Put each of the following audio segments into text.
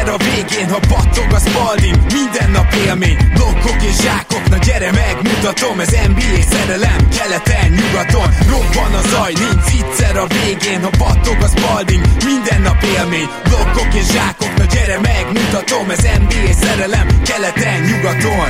Viccer a végén, ha battog a Spalding, minden nap élmény, blokkok és zsákok, na gyere megmutatom, ez NBA szerelem, keleten, nyugaton, robban a zaj, nincs viccer a végén, ha battog a Spalding, minden nap élmény, blokkok és zsákok, na gyere megmutatom, ez NBA szerelem, keleten, nyugaton.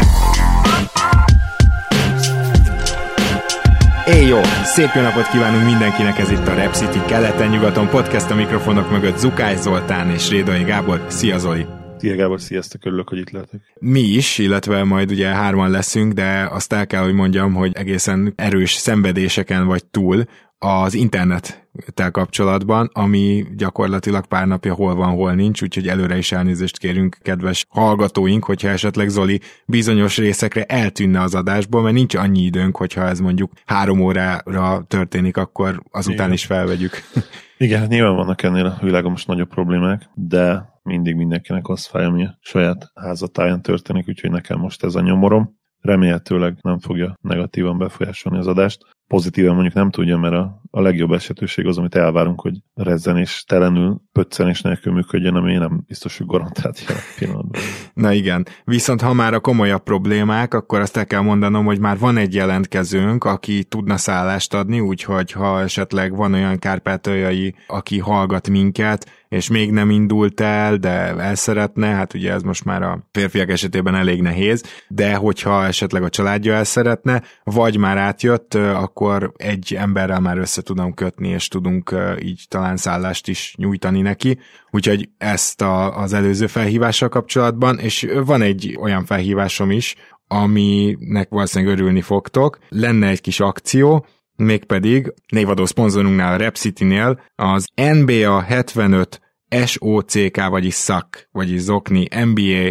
Jó, szép jó napot kívánunk mindenkinek, ez itt a Rep City keleten-nyugaton podcast, a mikrofonok mögött Zukály Zoltán és Rédai Gábor. Szia Zoli! Szia Gábor, sziasztok, örülök, hogy itt lehetek. Mi is, illetve majd ugye hárman leszünk, de azt el kell, hogy mondjam, hogy egészen erős szenvedéseken vagy túl az internettel kapcsolatban, ami gyakorlatilag pár napja hol van, hol nincs, úgyhogy előre is elnézést kérünk, kedves hallgatóink, hogyha esetleg Zoli bizonyos részekre eltűnne az adásból, mert nincs annyi időnk, hogyha ez mondjuk 3 órára történik, akkor azután is felvegyük. Igen, nyilván vannak ennél a világon most nagyobb problémák, de mindig mindenkinek az fáj, ami a saját házatáján történik, úgyhogy nekem most ez a nyomorom. Remélhetőleg nem fogja negatívan befolyásolni az adást. Pozitívan mondjuk nem tudja, mert a legjobb esetőség az, amit elvárunk, hogy rezzenés telenül, pöccenés nélkül működjön, ami nem biztos, hogy garantált jelen pillanatban. Na igen, viszont ha már a komolyabb problémák, akkor azt el kell mondanom, hogy már van egy jelentkezőnk, aki tudna szállást adni, úgyhogy ha esetleg van olyan kárpátaljai, aki hallgat minket, és még nem indult el, de el szeretne, hát ugye ez most már a férfiak esetében elég nehéz, de hogyha esetleg a családja el szeretne, vagy már átjött, akkor egy emberrel már össze tudom kötni, és tudunk így talán szállást is nyújtani neki. Úgyhogy ezt az előző felhívással kapcsolatban, és van egy olyan felhívásom is, aminek valószínűleg örülni fogtok. Lenne egy kis akció, mégpedig névadó szponzorunknál, a Rep City-nél az NBA 75 SOCK, vagyis SZAK, vagyis Zokni NBA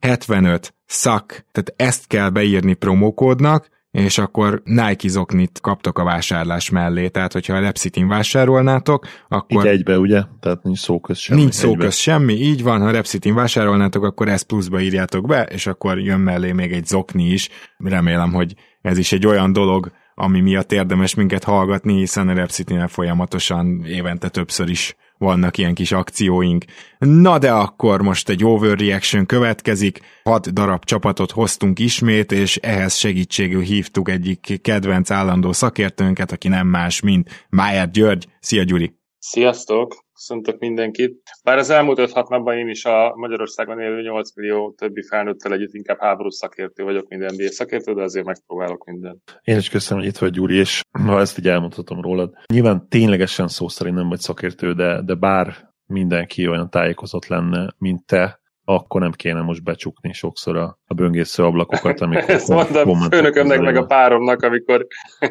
75 SZAK, tehát ezt kell beírni promókódnak, és akkor Nike zoknit kaptok a vásárlás mellé, tehát hogyha a Rep City-n vásárolnátok, akkor... Így egybe, ugye? Tehát nincs szóköz semmi. Nincs szóköz semmi, így van, ha Rep City-n vásárolnátok, akkor ezt pluszba írjátok be, és akkor jön mellé még egy zokni is. Remélem, hogy ez is egy olyan dolog, ami miatt érdemes minket hallgatni, hiszen a Rep City-nél folyamatosan évente többször is vannak ilyen kis akcióink. Na de akkor most egy overreaction következik, 6 darab csapatot hoztunk ismét, és ehhez segítségül hívtuk egyik kedvenc állandó szakértőnket, aki nem más, mint Májer György. Szia Gyuri! Sziasztok! Köszöntök mindenkit! Bár az elmúlt 5-6 napban én is a Magyarországon élő 8 millió többi felnőttel együtt inkább háborús szakértő vagyok, mint NBA szakértő, de azért megpróbálok mindent. Én is köszönöm, hogy itt vagy, Gyuri, és ha ezt így elmondhatom rólad. Nyilván ténylegesen szó szerint nem vagy szakértő, de bár mindenki olyan tájékozott lenne, mint te, akkor nem kéne most becsukni sokszor a böngésző ablakokat, amikor... Ezt mondtam főnökömnek meg a páromnak, amikor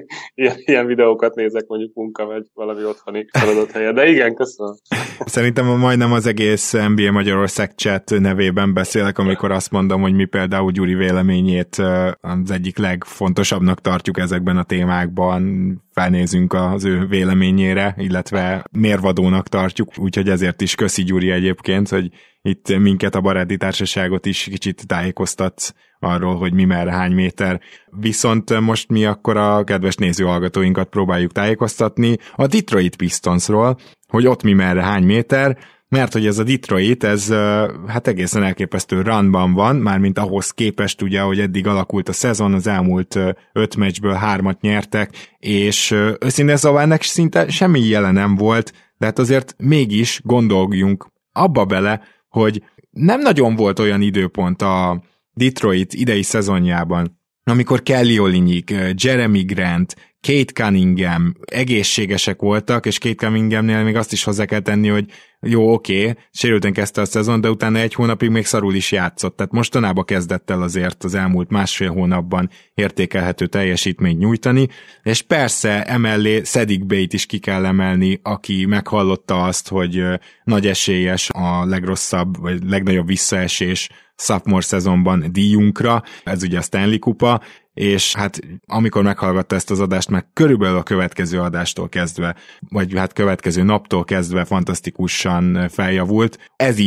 ilyen videókat nézek, mondjuk munka vagy valami otthoni feladott helyen. De igen, köszönöm. Szerintem majdnem az egész NBA Magyarország chat nevében beszélek, amikor azt mondom, hogy mi például Gyuri véleményét az egyik legfontosabbnak tartjuk ezekben a témákban, felnézünk az ő véleményére, illetve mérvadónak tartjuk, úgyhogy ezért is köszi Gyuri egyébként, hogy itt minket, a baráti társaságot is kicsit tájékoztatsz arról, hogy mi merre, hány méter. Viszont most mi akkor a kedves nézőhallgatóinkat próbáljuk tájékoztatni a Detroit Pistonsról, hogy ott mi merre, hány méter, mert hogy ez a Detroit, ez hát egészen elképesztő runban van, mármint ahhoz képest ugye, hogy eddig alakult a szezon, az elmúlt 5 meccsből 3-at nyertek, és őszintén szóval ennek szinte semmi jele nem volt, de hát azért mégis gondoljunk abba bele, hogy nem nagyon volt olyan időpont a Detroit idei szezonjában, amikor Kelly Olynyk, Jeremy Grant, Kate Cunningham egészségesek voltak, és Kate Cunninghamnél még azt is hozzá kell tenni, hogy jó, oké, sérülten kezdte a szezon, de utána 1 hónapig még szarul is játszott, tehát mostanában kezdett el azért az elmúlt 1,5 hónapban értékelhető teljesítményt nyújtani, és persze emellé Saddiq Bey-t is ki kell emelni, aki meghallotta azt, hogy nagy esélyes a legrosszabb, vagy legnagyobb visszaesés sophomore szezonban díjunkra, ez ugye a Stanley kupa, és hát amikor meghallgatta ezt az adást, már körülbelül a következő adástól kezdve, vagy hát következő naptól kezdve fantasztikusan feljavult. Ez is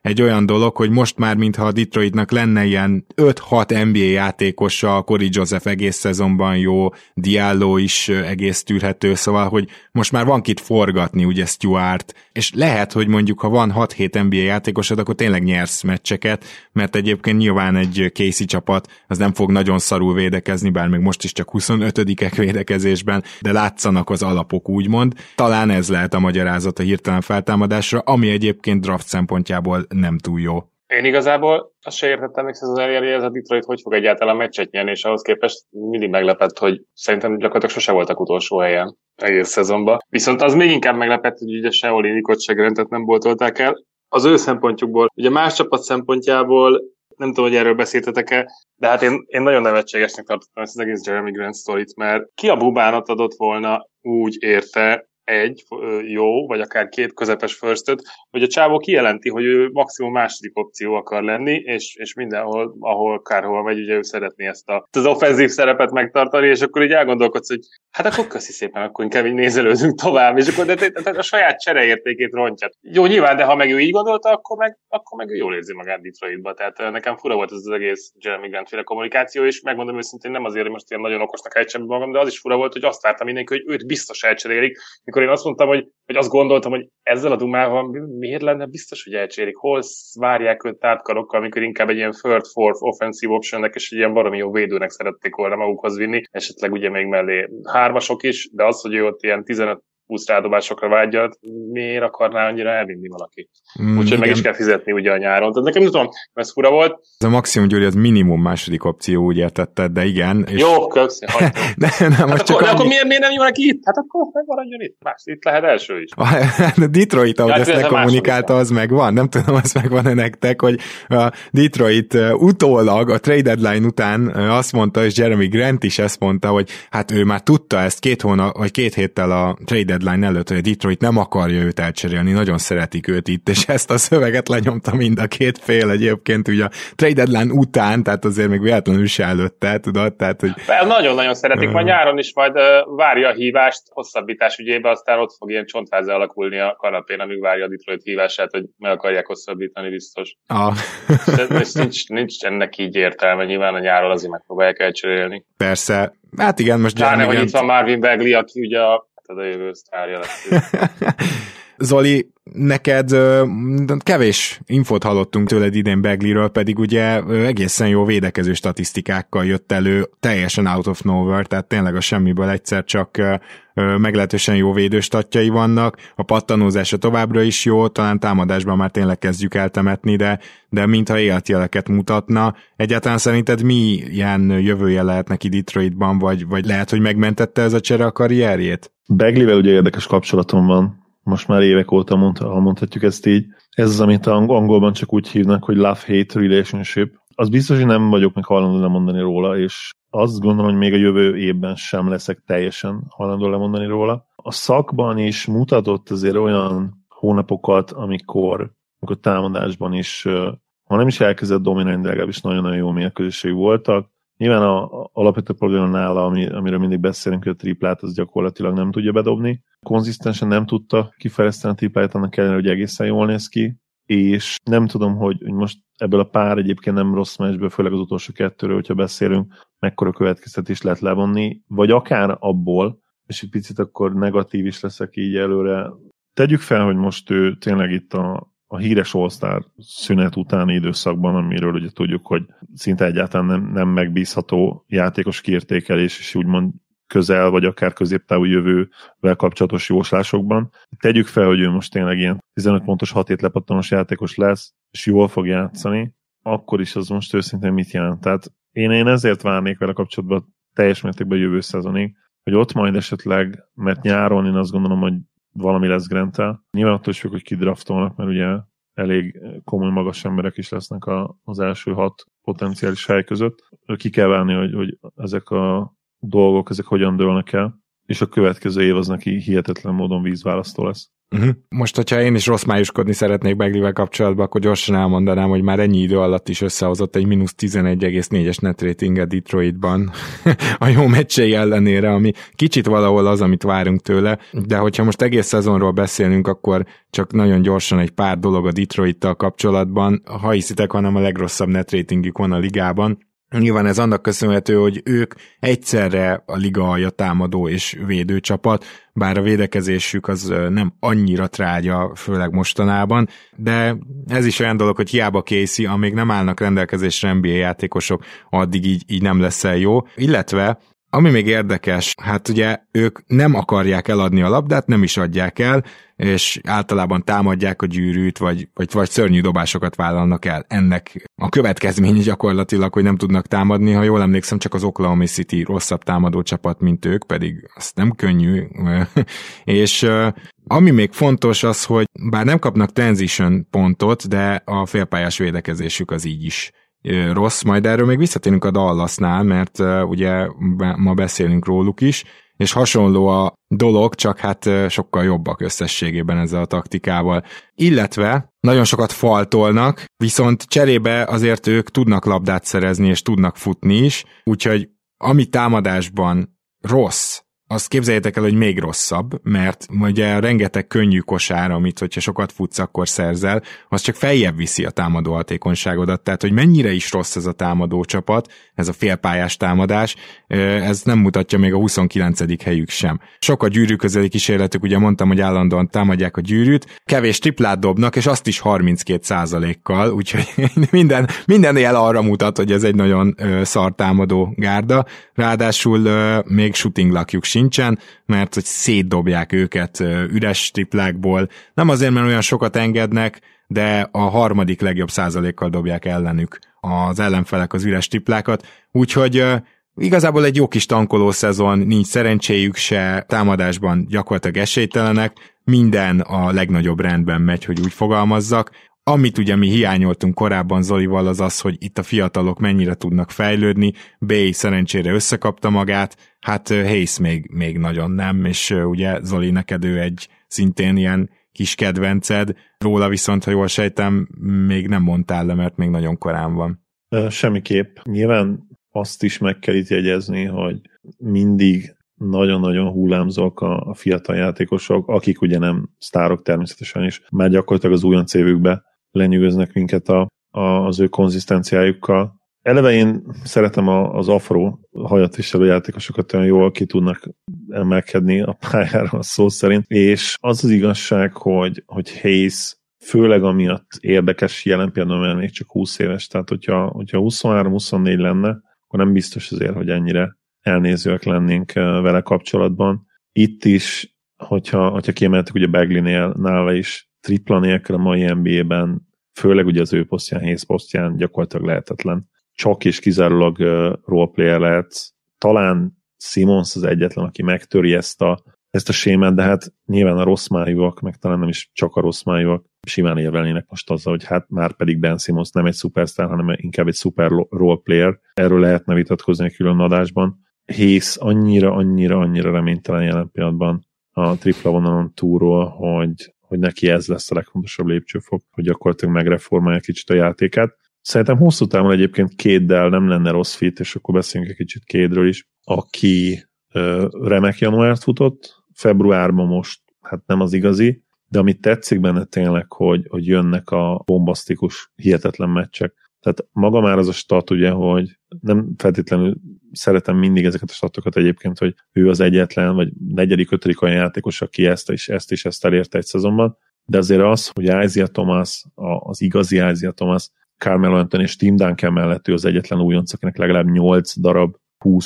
egy olyan dolog, hogy most már mintha a Detroitnak lenne ilyen 5-6 NBA játékosa, Corey Joseph egész szezonban jó, Diallo is egész tűrhető, szóval, hogy most már van kit forgatni, ugye Stewart, és lehet, hogy mondjuk, ha van 6-7 NBA játékosod, akkor tényleg nyersz meccseket, mert egyébként nyilván egy Casey csapat az nem fog nagyon szarul védekezni, bár még most is csak 25-ek védekezésben, de látszanak az alapok, úgymond. Talán ez lehet a magyarázat a hirtelen feltámadásra, ami egyébként draft szempontjából nem túl jó. Én igazából azt se értettem még szezon elérni, ez a Detroit hogy fog egyáltalán meccset nyerni, és ahhoz képest mindig meglepett, hogy szerintem gyakorlatilag sose voltak utolsó helyen egész szezonban. Viszont az még inkább meglepett, hogy ugye se Olynyikot, se Grantet nem boltolták el. Az ő szempontjukból, ugye más csapat szempontjából, nem tudom, hogy erről beszéltetek-e, de hát én nagyon nevetségesnek tartottam ezt az egész Jeremy Grant sztorit, mert ki a bubánat adott volna úgy érte egy jó, vagy akár 2 közepes firstöt, hogy a csávó kijelenti, hogy ő maximum második opció akar lenni, és mindenhol, ahol kárhol megy, ugye ő szeretné ezt az offenzív szerepet megtartani, és akkor így elgondolkodsz, hogy hát akkor köszi szépen, akkor inkább így nézelődünk tovább, és akkor de a saját csereértékét rontja. Jó, nyilván, de ha meg ő így gondolta, akkor meg ő jól érzi magát Detroitba. Tehát nekem fura volt ez az egész Jeremy Grant-féle kommunikáció, és megmondom őszintén, nem azért, hogy most ilyen nagyon okosnak ejtsem magam, de az is fura volt, hogy azt vártam mindenki, hogy őt biztos elcserélik. Mikor én azt mondtam, hogy azt gondoltam, hogy ezzel a dumával miért lenne biztos, hogy elcsérik, hol várják őt tártkarokkal, amikor inkább egy ilyen third, fourth offensive optionnek és egy ilyen baromi jó védőnek szerették volna magukhoz vinni, esetleg ugye még mellé 3-asok is, de az, hogy ő ott ilyen 15-20 rádobásokra vágyat, miért akarná annyira elvinni valaki? Úgyhogy meg is kell fizetni ugye a nyáron. Tehát nekem nem tudom, ez fura volt. Ez a maximum, Gyuri, az minimum második opció, úgy értetted, de igen. És... Jó, köszi, hagyjuk. Akkor miért nem jó neki itt? Hát akkor megmaradjon itt. Más, itt lehet első is. A Detroit, ahogy ezt lekommunikálta, az megvan. Nem tudom, az megvan-e nektek, hogy a Detroit utólag, a trade deadline után azt mondta, és Jeremy Grant is ezt mondta, hogy hát ő már tudta ezt 2 héttel a trade deadline előtt, hogy a Detroit nem akarja őt elcserélni, nagyon szeretik őt itt, és ezt a szöveget lenyomta mind a két fél egyébként, ugye a trade deadline után, tehát azért még véletlenül se előtte, tudod? Tehát, hogy... Nagyon-nagyon szeretik, majd nyáron is majd várja a hívást, hosszabbítás ügyébe, aztán ott fog ilyen csontváz alakulni a kanapén, amíg várja a Detroit hívását, hogy meg akarják hosszabbítani biztos. És nincs ennek így értelme, nyilván a nyáron azért megpróbálják elcserélni. Persze, hát igen, most... Pláne, hogy itt van Marvin Bagley, aki ugye a jövő sztárja lesz. Zoli, neked kevés infót hallottunk tőled idén Bagleyről, pedig ugye egészen jó védekező statisztikákkal jött elő, teljesen out of nowhere, tehát tényleg a semmiből egyszer csak meglehetősen jó védőstatjai vannak, a pattanózása továbbra is jó, talán támadásban már tényleg kezdjük eltemetni, de mintha életjeleket mutatna. Egyáltalán szerinted milyen jövője lehet neki Detroitban, vagy lehet, hogy megmentette ez a csere a karrierjét? Bagleyvel ugye érdekes kapcsolatom van, most már évek óta mondhatjuk ezt így. Ez az, amit angolban csak úgy hívnak, hogy love-hate relationship. Az biztos, hogy nem vagyok meg hajlandó lemondani róla, és azt gondolom, hogy még a jövő évben sem leszek teljesen hajlandó lemondani róla. A szakban is mutatott azért olyan hónapokat, amikor támadásban is, ha nem is elkezdett dominálni, de legalábbis nagyon-nagyon jó mérkőzései voltak. Nyilván a alapvető probléma nála, amiről mindig beszélünk, hogy a triplát az gyakorlatilag nem tudja bedobni. Konzisztensen nem tudta kifejleszteni a tripláját, annak ellenére, hogy egészen jól néz ki, és nem tudom, hogy most ebből a pár egyébként nem rossz meccsből, főleg az utolsó 2-ről, hogyha beszélünk, mekkora következtetés lehet levonni, vagy akár abból, és egy picit akkor negatív is leszek így előre. Tegyük fel, hogy most ő tényleg itt a híres All-Star szünet utáni időszakban, amiről ugye tudjuk, hogy szinte egyáltalán nem megbízható játékos kiértékelés, és úgymond közel, vagy akár középtávú jövővel kapcsolatos jóslásokban. Tegyük fel, hogy ő most tényleg ilyen 15 pontos 6 lepattanós játékos lesz, és jól fog játszani, akkor is az most őszintén mit jelent? Tehát én ezért várnék vele kapcsolatban teljes mértékben jövő szezonig, hogy ott majd esetleg, mert nyáron én azt gondolom, hogy valami lesz Grant-tel. Nyilván attól is függ, hogy kidraftolnak, mert ugye elég komoly magas emberek is lesznek az első 6 potenciális hely között. Ki kell várni, hogy ezek a dolgok, ezek hogyan dőlnek el. és a következő év az neki hihetetlen módon vízválasztó lesz. Most, hogyha én is rossz májuskodni szeretnék Bagley-vel kapcsolatban, akkor gyorsan elmondanám, hogy már ennyi idő alatt is összehozott egy mínusz 11,4-es net ratinget Detroitban a jó meccsei ellenére, ami kicsit valahol az, amit várunk tőle, de hogyha most egész szezonról beszélünk, akkor csak nagyon gyorsan egy pár dolog a Detroittal kapcsolatban. Ha hiszitek, hanem a legrosszabb net ratingük van a ligában. Nyilván ez annak köszönhető, hogy ők egyszerre a liga alja támadó és védő csapat, bár a védekezésük az nem annyira trágya, főleg mostanában, de ez is olyan dolog, hogy hiába Casey, amíg nem állnak rendelkezésre NBA játékosok, addig így nem lesz el jó. Illetve ami még érdekes, hát ugye ők nem akarják eladni a labdát, nem is adják el, és általában támadják a gyűrűt, vagy szörnyű dobásokat vállalnak el. Ennek a következménye gyakorlatilag, hogy nem tudnak támadni, ha jól emlékszem, csak az Oklahoma City rosszabb támadó csapat, mint ők, pedig az nem könnyű. És ami még fontos az, hogy bár nem kapnak transition pontot, de a félpályás védekezésük az így is rossz, majd erről még visszatérünk a Dallasnál, mert ugye ma beszélünk róluk is, és hasonló a dolog, csak hát sokkal jobbak összességében ezzel a taktikával. Illetve nagyon sokat faltolnak, viszont cserébe azért ők tudnak labdát szerezni, és tudnak futni is, úgyhogy ami támadásban rossz, azt képzeljétek el, hogy még rosszabb, mert ugye rengeteg könnyű kosár, amit hogyha sokat futsz, akkor szerzel, az csak feljebb viszi a támadó hatékonyságodat, tehát hogy mennyire is rossz ez a támadó csapat, ez a félpályás támadás, ez nem mutatja még a 29. helyük sem. Sok a gyűrű közeli kísérletük, ugye mondtam, hogy állandóan támadják a gyűrűt, kevés triplát dobnak, és azt is 32%-kal, úgyhogy minden jel arra mutat, hogy ez egy nagyon szar támadó gárda, ráadásul még shooting luckjuk sincsen, mert hogy szétdobják őket üres triplákból. Nem azért, mert olyan sokat engednek, de a harmadik legjobb százalékkal dobják ellenük az ellenfelek az üres triplákat. Úgyhogy igazából egy jó kis tankoló szezon, nincs szerencséjük se, támadásban gyakorlatilag esélytelenek, minden a legnagyobb rendben megy, hogy úgy fogalmazzak. Amit ugye mi hiányoltunk korábban Zolival, az az, hogy itt a fiatalok mennyire tudnak fejlődni, Bay szerencsére összekapta magát, hát Hayes még nagyon nem, és ugye Zoli, neked ő egy szintén ilyen kis kedvenced, róla viszont, ha jól sejtem, még nem mondtál le, mert még nagyon korán van. Semmiképp. Nyilván azt is meg kell itt jegyezni, hogy mindig nagyon-nagyon hullámzók a fiatal játékosok, akik ugye nem sztárok természetesen is, már gyakorlatilag az újonc évükbe lenyűgöznek minket az ő konzisztenciájukkal. Eleve én szeretem az afro hajat viselő játékosokat, olyan jól ki tudnak emelkedni a pályára szó szerint, és az igazság, hogy Hayes főleg amiatt érdekes jelen pillanatban, mert még csak 20 éves, tehát hogyha 23-24 lenne, akkor nem biztos azért, hogy ennyire elnézőek lennénk vele kapcsolatban. Itt is, hogyha kiemeltük ugye Bagley-nél, nála is tripla nélkül a mai NBA-ben, főleg ugye az ő posztján, Hayes posztján gyakorlatilag lehetetlen. Csak és kizárólag roleplayer lehet. Talán Simmons az egyetlen, aki megtöri ezt a sémát, de hát nyilván a rossz májúak, meg talán nem is csak a rossz májúak simán érvelnének most azzal, hogy hát már pedig Ben Simmons nem egy szupersztár, hanem inkább egy szuper roleplayer. Erről lehetne vitatkozni egy külön adásban. Hayes annyira reménytelen jelen pillanatban a tripla vonalon túlról, hogy neki ez lesz a legfontosabb lépcsőfok, hogy gyakorlatilag megreformálja kicsit a játékát. Szerintem hosszú távon egyébként Kéddel nem lenne rossz fit, és akkor beszéljünk egy kicsit Kédről is, aki remek januárt futott, februárban most hát nem az igazi, de amit tetszik benne tényleg, hogy jönnek a bombasztikus, hihetetlen meccsek. Tehát maga már az a stat, ugye, hogy nem feltétlenül szeretem mindig ezeket a statokat egyébként, hogy ő az egyetlen, vagy 4.-5. olyan játékos, aki ezt elérte egy szezonban, de azért az, hogy Isaiah Thomas, az igazi Isaiah Thomas, Carmelo Anthony és Tim Duncan mellett ő az egyetlen újonc, akinek legalább 8 darab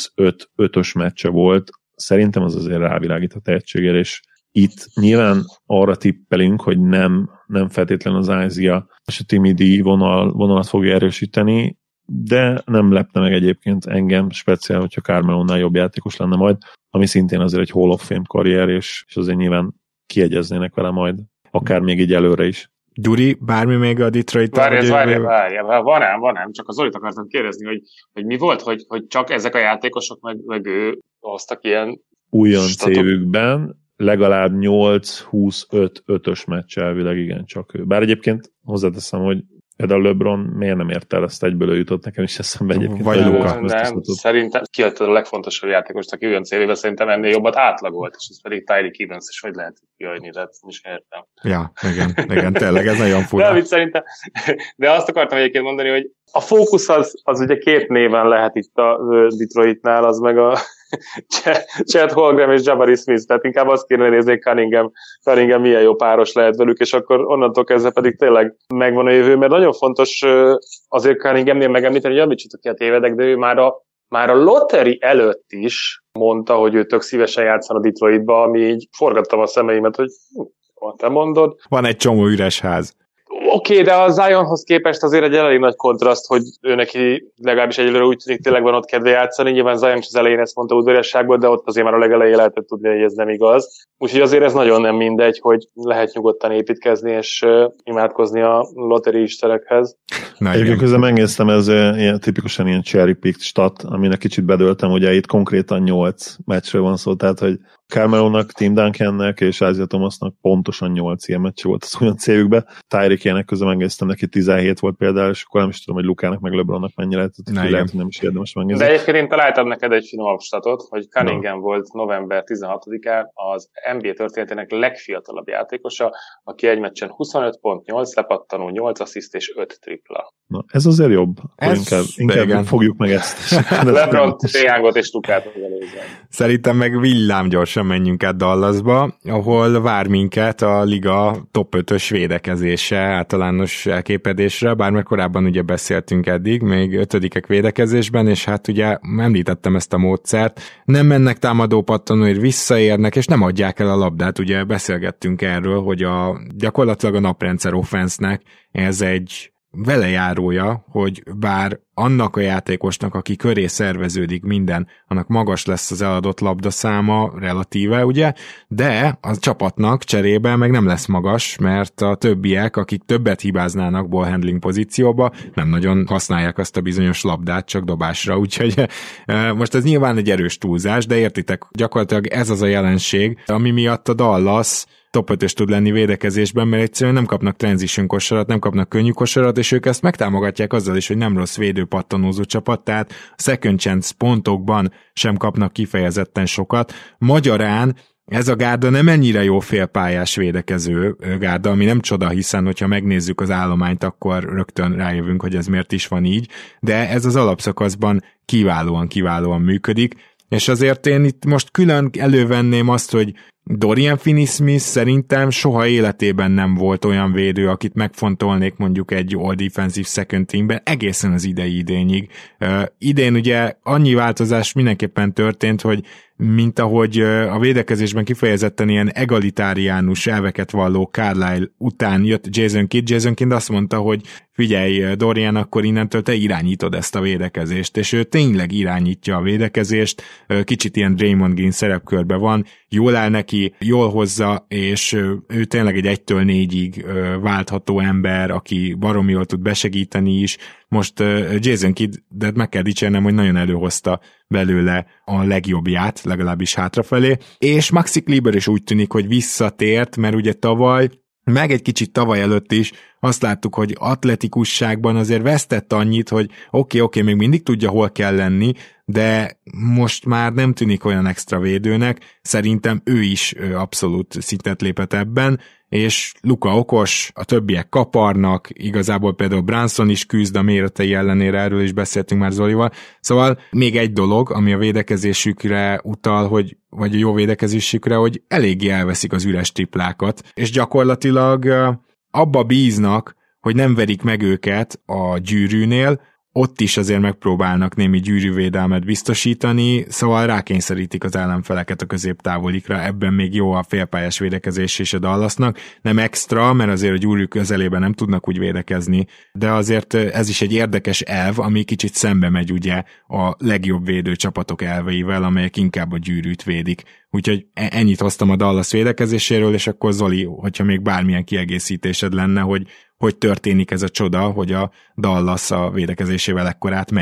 25-ös meccse volt, szerintem az azért rávilágít a tehetségére, és itt nyilván arra tippelünk, hogy nem feltétlenül az Isaiah és a Timmy D vonalat fogja erősíteni, de nem lepne meg egyébként engem speciál, hogyha Carmelónál jobb játékos lenne majd, ami szintén azért egy Hall of Fame karrier, és azért nyilván kiegyeznének vele majd, akár még így előre is. Gyuri, bármi még a Detroit-tal? Várjál, van ám, csak az Zolit akartam kérdezni, hogy mi volt, hogy csak ezek a játékosok meg ő hoztak ilyen újonc évükben legalább 8-25-5-ös meccs elvileg igencsak ő. Bár egyébként hozzáteszem, hogy például LeBron miért nem ért el, ezt egyből jutott nekem is eszembe egyébként. Vagy Luka. Nem, szerintem kiadtad a legfontosabb játékost, aki olyan célébe szerintem ennél jobbat átlagolt, és ez pedig Tyreek Evans, és hogy lehet kiadni, de ezt is értem. Ja, igen, tényleg ez nagyon fura. De, szerintem, de azt akartam egyébként mondani, hogy a fókusz az ugye két néven lehet itt a Detroitnál, az meg a Chet Holmgren és Jabari Smith, tehát inkább azt kéne nézni, hogy Cunningham milyen jó páros lehet velük, és akkor onnantól kezdve pedig tényleg megvan a jövő, mert nagyon fontos azért Cunninghamnél megemlíteni, hogy javítsatok ki a tévedek, de ő már a lottery előtt is mondta, hogy ő tök szívesen játszana Detroitba, ami így forgattam a szemeimet, hogy te mondod. Van egy csomó üres ház. Oké, de a Zionhoz képest azért egy elég nagy kontraszt, hogy ő neki legalábbis egyelőre úgy tűnik tényleg van ott kedve játszani. Nyilván Zion az elején ezt mondta udvariasságból, de ott azért már a legelején lehetett tudni, hogy ez nem igaz. Úgyhogy azért ez nagyon nem mindegy, hogy lehet nyugodtan építkezni és imádkozni a lotteri istenekhez. Egyébként közben megnéztem, ez tipikusan ilyen cherry picked stat, aminek kicsit bedöltem, ugye itt konkrétan 8 meccsről van szó, tehát hogy Carmelónak, Tim Duncannek és Isaiah Thomasnak pontosan 8 ilyen meccs volt az olyan cégükben. Tyreek-ének közben megnéztem, neki 17 volt például, és akkor nem is tudom, hogy Lukának meg LeBronnak mennyi lehet, hogy nem is érdemes megnézni. De egyébként én találtam neked egy finomabb statot, hogy Cunningham volt november 16-án az NBA történetének legfiatalabb játékosa, aki egy meccsen 25 pont, 8 lepattanó, 8 assziszt és 5 tripla. Na, ez azért jobb. Inkább fogjuk meg ezt. LeBron, Triangot és Lukát megelőzően. Szerintem meg villámgyorsan menjünk át Dallasba, ahol vár minket a liga top 5-ös védekezése általános elképedésre, bár már korábban ugye beszéltünk eddig, még 5. védekezésben, és hát ugye említettem ezt a módszert, nem mennek támadó pattanóért, visszaérnek, és nem adják el a labdát, ugye beszélgettünk erről, hogy gyakorlatilag a naprendszer offensznek ez egy velejárója, hogy bár annak a játékosnak, aki köré szerveződik minden, annak magas lesz az eladott labdaszáma relatíve, ugye, de a csapatnak cserébe meg nem lesz magas, mert a többiek, akik többet hibáznának ball handling pozícióba, nem nagyon használják azt a bizonyos labdát, csak dobásra, úgyhogy most ez nyilván egy erős túlzás, de értitek, gyakorlatilag ez az a jelenség, ami miatt a Dallas top 5-ös tud lenni védekezésben, mert egyszerűen nem kapnak transition kosarat, nem kapnak könnyű kosarat, és ők ezt megtámogatják azzal is, hogy nem rossz védőpattanózó csapat, tehát a second chance pontokban sem kapnak kifejezetten sokat. Magyarán ez a gárda nem ennyire jó félpályás védekező gárda, ami nem csoda, hiszen hogyha megnézzük az állományt, akkor rögtön rájövünk, hogy ez miért is van így, de ez az alapszakaszban kiválóan működik, és azért én itt most külön elővenném azt, hogy Dorian Finney-Smith szerintem soha életében nem volt olyan védő, akit megfontolnék mondjuk egy all-defensive second teamben egészen az idényig. Idén ugye annyi változás mindenképpen történt, hogy mint ahogy a védekezésben kifejezetten ilyen egalitáriánus elveket valló Carlisle után jött Jason Kidd azt mondta, hogy figyelj Dorian, akkor innentől te irányítod ezt a védekezést, és ő tényleg irányítja a védekezést, kicsit ilyen Draymond Green szerepkörbe van, jól áll neki, jól hozza, és ő tényleg egy 1-től 4-ig váltható ember, aki baromi jól tud besegíteni is. Most Jason Kiddet meg kell dicsérnem, hogy nagyon előhozta belőle a legjobbját, legalábbis hátrafelé, és Maxi Kleber is úgy tűnik, hogy visszatért, mert ugye tavaly, meg egy kicsit tavaly előtt is azt láttuk, hogy atletikusságban azért vesztett annyit, hogy oké, még mindig tudja, hol kell lenni, de most már nem tűnik olyan extra védőnek, szerintem ő is abszolút szintet lépett ebben, és Luka okos, a többiek kaparnak, igazából például Brunson is küzd a méretei ellenére, erről is beszéltünk már Zolival. Szóval még egy dolog, ami a védekezésükre utal, vagy a jó védekezésükre, hogy eléggé elveszik az üres triplákat, és gyakorlatilag abba bíznak, hogy nem verik meg őket a gyűrűnél, ott is azért megpróbálnak némi gyűrűvédelmet biztosítani, szóval rákényszerítik az ellenfeleket a középtávolikra, ebben még jó a félpályás védekezés is a Dallasnak, nem extra, mert azért a gyűrű közelében nem tudnak úgy védekezni, de azért ez is egy érdekes elv, ami kicsit szembe megy ugye a legjobb védő csapatok elveivel, amelyek inkább a gyűrűt védik. Úgyhogy ennyit hoztam a Dallas védekezéséről, és akkor Zoli, hogyha még bármilyen kiegészítésed lenne, hogy történik ez a csoda, hogy a Dallas a védekezésével ekkorát megy.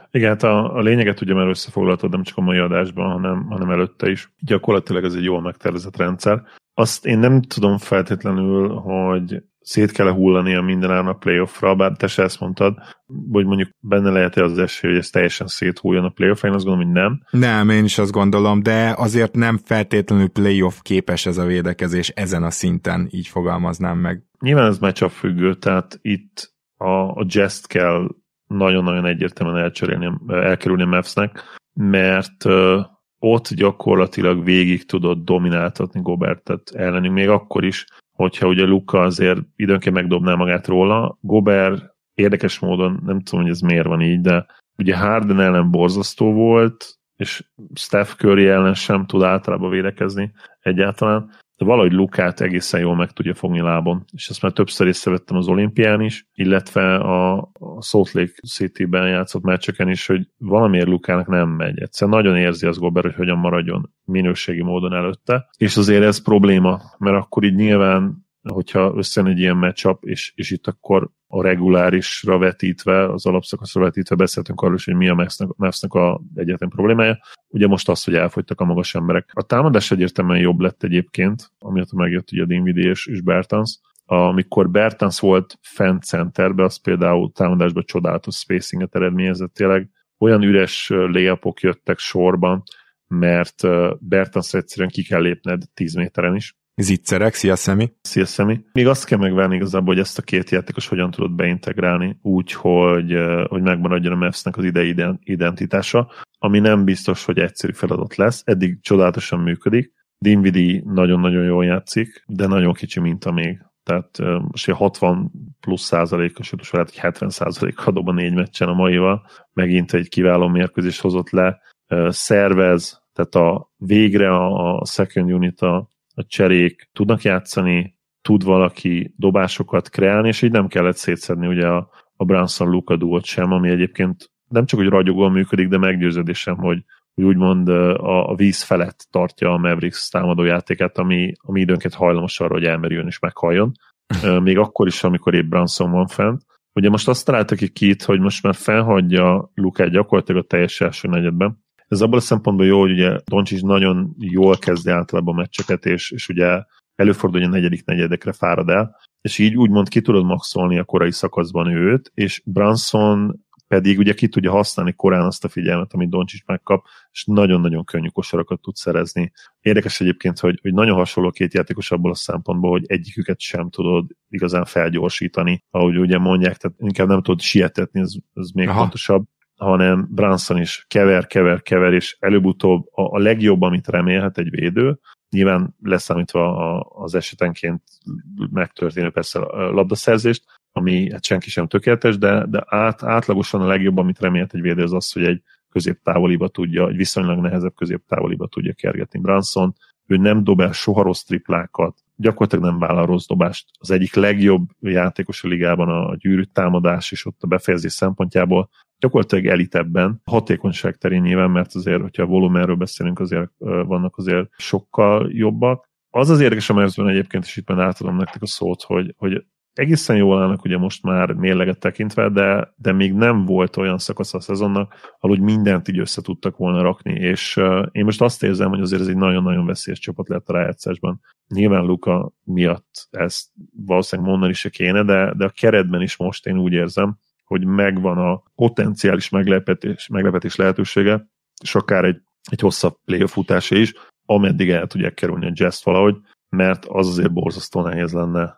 Igen, hát a lényeget ugye már összefoglaltad, nem csak a mai adásban, hanem előtte is. Gyakorlatilag ez egy jól megtervezett rendszer. Azt én nem tudom feltétlenül, hogy szét kell hullania mindenáron a playoffra, bár te se ezt mondtad, hogy mondjuk benne lehet-e az esély, hogy ez teljesen széthulljon a playoffra, én azt gondolom, hogy nem. Nem, én is azt gondolom, de azért nem feltétlenül playoff képes ez a védekezés ezen a szinten, így fogalmaznám meg. Nyilván ez matchup függő, tehát itt a Jazz-t kell nagyon-nagyon egyértelműen elkerülni a Mavsnek, mert ott gyakorlatilag végig tudod domináltatni Gobertet ellenünk, még akkor is, hogyha ugye Luka azért időnként megdobná magát róla. Gobert érdekes módon, nem tudom, hogy ez miért van így, de ugye Harden ellen borzasztó volt, és Steph Curry ellen sem tud általában védekezni egyáltalán, de valahogy Lukát egészen jól meg tudja fogni lábon, és ezt már többször észrevettem az olimpián is, illetve a Salt Lake City-ben játszott meccseken is, hogy valamiért Lukának nem megy. Egyszerűen nagyon érzi az Gobert, hogy hogyan maradjon minőségi módon előtte, és azért ez probléma, mert akkor így nyilván, hogyha összejön egy ilyen matchup, és itt akkor a regulárisra vetítve, az alapszakaszra vetítve beszéltünk arról is, hogy mi a Mavsnak a egyetlen problémája. Ugye most az, hogy elfogytak a magas emberek. A támadás egyértelműen jobb lett egyébként, amiatt megjött ugye Dinwiddie és Bertans. Amikor Bertans volt fent centerbe, az például támadásban csodálatos spacinget eredményezett, tényleg olyan üres layupok jöttek sorban, mert Bertansra egyszerűen ki kell lépned 10 méteren is. Zicserek, szia Szemi! Szia Szemi! Még azt kell megvárni igazából, hogy ezt a két játékos hogyan tudod beintegrálni, úgy, hogy megmaradjon a Mavsnek az idei identitása, ami nem biztos, hogy egyszerű feladat lesz. Eddig csodálatosan működik. Dinwiddie nagyon-nagyon jól játszik, de nagyon kicsi minta még. Tehát most 60 plusz százalékos, sőt, lehet, hogy 70%-kal dob a 4 meccsen a maival. Megint egy kiváló mérkőzést hozott le. Szervez, tehát végre a second unit, a cserék tudnak játszani, tud valaki dobásokat kreálni, és így nem kellett szétszedni ugye a Brunson-Luka duót sem, ami egyébként nem csak, hogy ragyogóan működik, de meggyőződésem, hogy úgymond a víz felett tartja a Mavericks támadójátékát, ami időnként hajlamos arra, hogy elmerüljön és meghalljon. Még akkor is, amikor épp Brunson van fent. Ugye most azt találtak ki itt, hogy most már felhagyja Lukát gyakorlatilag a teljes első negyedben. Ez abban a szempontból jó, hogy ugye Doncic nagyon jól kezdi általában a meccseket, és ugye előfordul, hogy a negyedik negyedekre fárad el, és így úgymond ki tudod maxolni a korai szakaszban őt, és Brunson pedig ugye ki tudja használni korán azt a figyelmet, amit Doncic megkap, és nagyon-nagyon könnyű kosarakat tud szerezni. Érdekes egyébként, hogy nagyon hasonló két játékos abból a szempontból, hogy egyiküket sem tudod igazán felgyorsítani, ahogy ugye mondják, tehát inkább nem tudod sietetni, ez még fontosabb, hanem Brunson is kever, és előbb-utóbb a legjobb, amit remélhet egy védő, nyilván leszámítva az esetenként megtörténő persze a labdaszerzést, ami hát senki sem tökéletes, de átlagosan a legjobb, amit remélhet egy védő, az az, hogy egy középtávoliba tudja, egy viszonylag nehezebb középtávoliba tudja kergetni Brunson. Ő nem dob el soha rossz triplákat, gyakorlatilag nem vállal rossz dobást. Az egyik legjobb játékos a ligában a gyűrűt támadás, és ott a befejezés szempontjából gyakorlatilag elitebben, hatékonyság terén nyilván, mert azért, hogyha a volumenről beszélünk, azért vannak azért sokkal jobbak. Az érdekes a Mavsben egyébként, és itt már átadom nektek a szót, hogy egészen jól állnak ugye most már mérleget tekintve, de még nem volt olyan szakasz a szezonnak, ahol mindent így össze tudtak volna rakni, és én most azt érzem, hogy azért ez egy nagyon-nagyon veszélyes csapat lett a rájátszásban. Nyilván Luka miatt ezt valószínűleg mondani se kéne, de a keretben is most én úgy érzem, hogy megvan a potenciális meglepetés lehetősége, és akár egy hosszabb playoff futása is, ameddig el tudják kerülni a Jazz valahogy, mert az azért borzasztó nehéz lenne.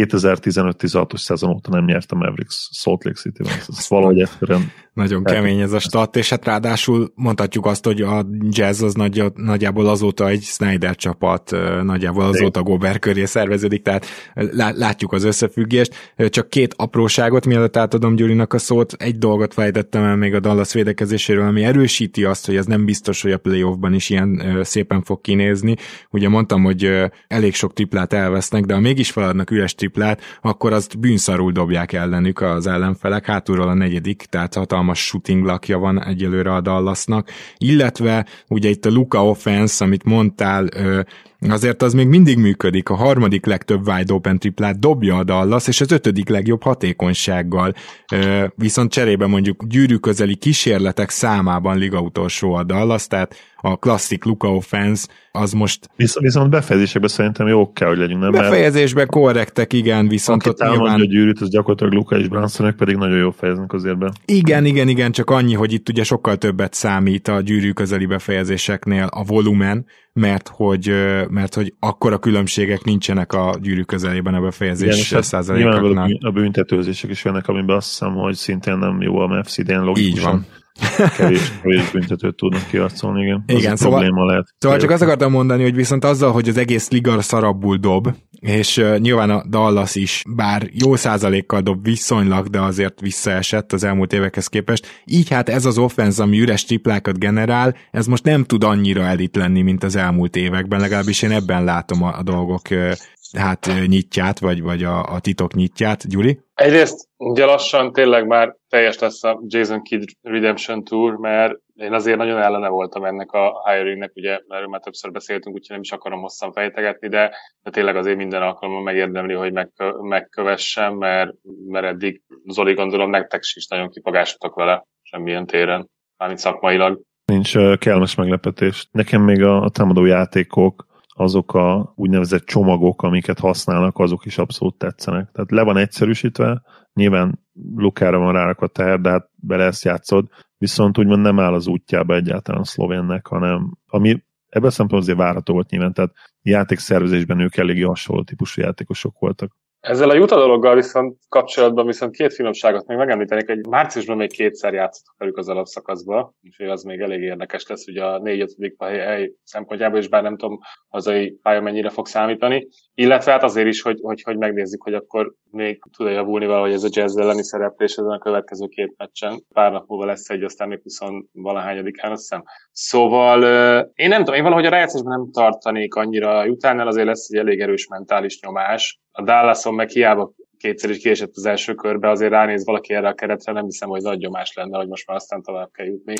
2015-16-os szezon óta nem nyert a Mavericks Salt Lake City-ben. Ez valahogy egyszerűen... Nagyon kemény ez a stat, és hát ráadásul mondhatjuk azt, hogy a Jazz az nagyjából azóta egy Snyder csapat, nagyjából azóta Gobert köré szerveződik, tehát látjuk az összefüggést. Csak két apróságot, mielőtt átadom Gyurinak a szót, egy dolgot fejtettem el még a Dallas védekezéséről, ami erősíti azt, hogy ez nem biztos, hogy a playoffban is ilyen szépen fog kinézni. Ugye mondtam, hogy elég sok triplát elvesznek, de ha mégis feladnak üres triplát, akkor azt bűnszarul dobják ellenük az ellenfelek, hátulról a negyedik, tehát hatalmas shooting luckja van egyelőre a Dallasnak, illetve ugye itt a Luka offense, amit mondtál, azért az még mindig működik. A harmadik legtöbb wide open triplát dobja a Dallas, és az 5. legjobb hatékonysággal. Viszont cserébe mondjuk gyűrű közeli kísérletek számában liga utolsó a Dallas, tehát a klasszik Luka offense az most... Viszont befejezésekben szerintem jók kell, hogy legyünk, nem? Befejezésben korrektek, igen, viszont aki ott nyilván... a gyűrűt, az gyakorlatilag Luka és Brunsonek pedig nagyon jól fejeznek azért be. Igen, csak annyi, hogy itt ugye sokkal többet számít a gyűrű közeli befejezéseknél a volumen, mert hogy akkora különbségek nincsenek a gyűrű közelében a befejezés százalékoknál. A büntetőzések is jönnek, amiben azt hiszem, hogy szintén nem jó a Mavs idén logikusan. Így van. Kevés büntetőt tudnak kiharcolni, igen. Szóval csak azt akartam mondani, hogy viszont azzal, hogy az egész liga szarabbul dob, és nyilván a Dallas is, bár jó százalékkal dob viszonylag, de azért visszaesett az elmúlt évekhez képest, így hát ez az offense, ami üres triplákat generál, ez most nem tud annyira elit lenni, mint az elmúlt években, legalábbis én ebben látom a dolgok nyitját, vagy a titok nyitját. Gyuri? Egyrészt ugye lassan tényleg már teljes lesz a Jason Kidd Redemption Tour, mert én azért nagyon ellene voltam ennek a hiringnek, ugye erről már többször beszéltünk, úgyhogy nem is akarom hosszan fejtegetni, de tényleg azért minden alkalommal megérdemli, hogy megkövessem, mert eddig Zoli, gondolom nektek is nagyon kipagásotok vele semmilyen téren, mármint szakmailag. Nincs kellemes meglepetés. Nekem még a támadó játékok, azok a úgynevezett csomagok, amiket használnak, azok is abszolút tetszenek. Tehát le van egyszerűsítve, nyilván Lukára van rárakva teher, de hát bele ezt játszod, viszont úgymond nem áll az útjába egyáltalán a szlovénnek, hanem ami ebben a szempontból azért várható volt nyilván, tehát játékszervezésben ők eléggé hasonló típusú játékosok voltak. Ezzel a Utah dologgal kapcsolatban két finomságot még megemlítenék, hogy márciusban még 2-szer játszottak velük az alapszakaszba, úgyhogy az még elég érdekes lesz, ugye a 4-5. hely szempontjából, és bár nem tudom, hazai pálya mennyire fog számítani, illetve hát azért is, hogy megnézzük, hogy akkor még tud javulni valahogy ez a Jazz elleni szereplés ezen a következő 2 meccsen. Pár nap múlva lesz egy, aztán még 20-valahányadikán, azt hiszem. Szóval én nem tudom, én valahogy a rájátszásban nem tartanék annyira. A Utah-nál azért lesz egy elég erős mentális nyomás. A Dallason meg hiába 2-szer is kiesett az első körbe, azért ránéz valaki erre a keretre, nem hiszem, hogy nagy nyomás lenne, hogy most már aztán tovább kell jutni.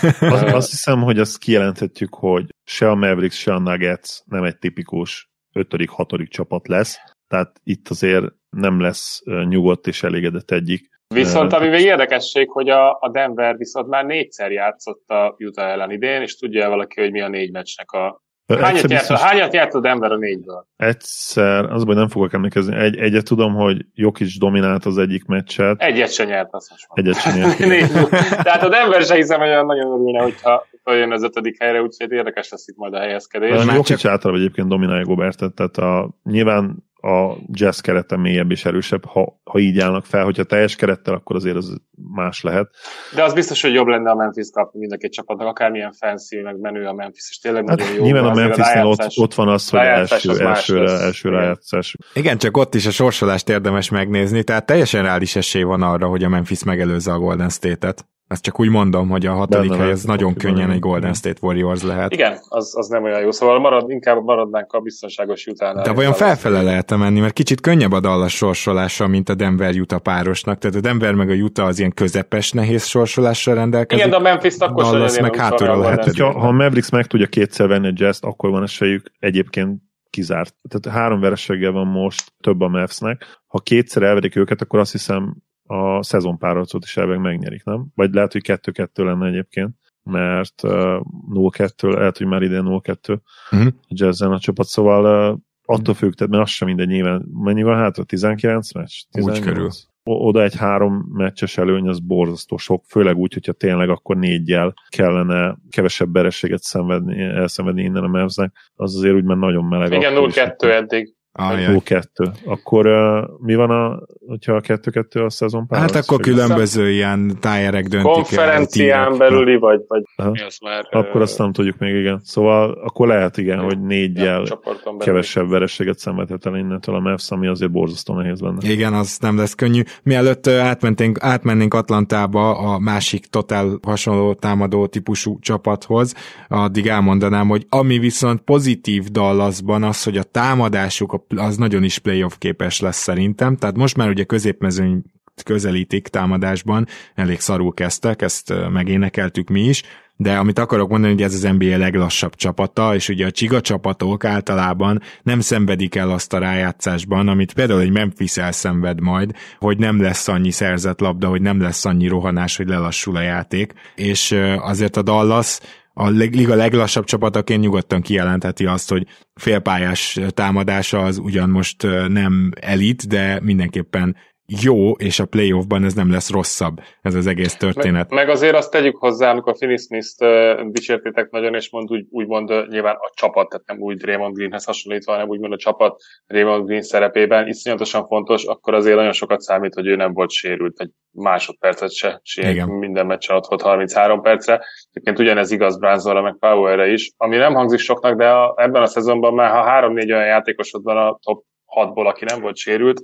Azt hiszem, hogy azt kijelenthetjük, hogy se a Mavericks, se a Nuggets nem egy tipikus 5.-6. csapat lesz, tehát itt azért nem lesz nyugodt és elégedett egyik. Viszont ami még érdekesség, hogy a Denver viszont már 4-szer játszott a Utah ellen idén, és tudja valaki, hogy mi a 4 meccsnek a... Hányat járt a Denver a 4-ből? Egyszer, az baj nem fogok emlékezni. Egyet tudom, hogy Jokic dominált az egyik meccset. Egyet se nyert, azt most Egyet se nyert. Tehát a Denver se hiszem, hogy olyan nagyon örülne, hogyha jön az 5. helyre, úgyhogy érdekes lesz itt majd a helyezkedés. Jokic általában egyébként dominálja Gobertet, tehát nyilván a Jazz kerete mélyebb és erősebb, ha így állnak fel, hogyha teljes kerettel, akkor azért az más lehet. De az biztos, hogy jobb lenne a Memphis kapni mind a két csapatnak, akármilyen fancy, meg menő a Memphis, és tényleg nagyon jó. Nyilván a Memphisnél ott van az, hogy első rájátszás. Igen, csak ott is a sorsolást érdemes megnézni, tehát teljesen reális esély van arra, hogy a Memphis megelőzze a Golden State-et. Ezt csak úgy mondom, hogy a 6. hely ez nagyon könnyen egy Golden State Warriors lehet. Igen, az nem olyan jó. Szóval inkább maradnánk a biztonságos Utah-nál. De vajon felfele lehet menni, mert kicsit könnyebb a Dallas sorsolása, mint a Denver-Utah párosnak. Tehát a Denver meg a Utah az ilyen közepes nehéz sorsolással rendelkezik. Igen, de a Memphis akkor Dallas meg hátulról lehet. Ha a Mavericks meg tudja 2-szer venni a Jazz-t, akkor van esélyük, egyébként kizárt. Tehát 3 vereséggel van most több a Mavsnek. Ha 2-szer elverik őket, akkor azt hiszem a szezonpárharcot is elveg megnyerik, nem? Vagy lehet, hogy 2-2 lenne egyébként, mert 0-2, lehet, hogy már idén 0-2 a Jazzen a csapat, szóval attól függ, tehát mert az sem mindegy nyilván. Mennyi van hátra? 19 meccs? 18? Úgy körül. Oda egy 3 meccses előny, az borzasztó sok, főleg úgy, hogyha tényleg akkor 4-jel kellene kevesebb vereséget elszenvedni innen a Mavsnek, az azért úgy már nagyon meleg. Igen, 0-2 eddig. 0-2. Akkor mi van, hogyha a 2-2 a szezon pár? Hát akkor különböző ilyen tájerek döntik. Konferencián belüli, vagy már... Akkor azt nem tudjuk még, igen. Szóval akkor lehet, igen, hogy 4-jel kevesebb vereséget szenvedhet el innentől a Mavs, ami azért borzasztó nehéz lenne. Igen, az nem lesz könnyű. Mielőtt átmennénk Atlantába a másik totál hasonló támadó típusú csapathoz, addig elmondanám, hogy ami viszont pozitív Dallasban az, hogy a támadásuk az nagyon is playoff képes lesz szerintem, tehát most már ugye középmezőny közelítik támadásban, elég szarul kezdtek, ezt megénekeltük mi is, de amit akarok mondani, hogy ez az NBA leglassabb csapata, és ugye a csiga csapatok általában nem szenvedik el azt a rájátszásban, amit például egy Memphis elszenved majd, hogy nem lesz annyi szerzett labda, hogy nem lesz annyi rohanás, hogy lelassul a játék, és azért a Dallas a liga leglassabb csapataként nyugodtan kijelentheti azt, hogy félpályás támadása az ugyan most nem elit, de mindenképpen jó, és a playoffban ez nem lesz rosszabb, ez az egész történet. Meg azért azt tegyük hozzá, amikor Finney Smith-t dicsértétek nagyon, és úgymond nyilván a csapat, tehát nem úgy Draymond Greenhez hasonlítva, hanem úgymond a csapat Draymond Green szerepében iszonyatosan fontos, akkor azért nagyon sokat számít, hogy ő nem volt sérült, egy másodpercet se, minden meccsen ott volt 33 percre. Egyébként ugyanez igaz Brunsonra, meg Powellre is, ami nem hangzik soknak, de ebben a szezonban már ha 3-4 olyan játékosod van a top 6-ból, aki nem volt sérült,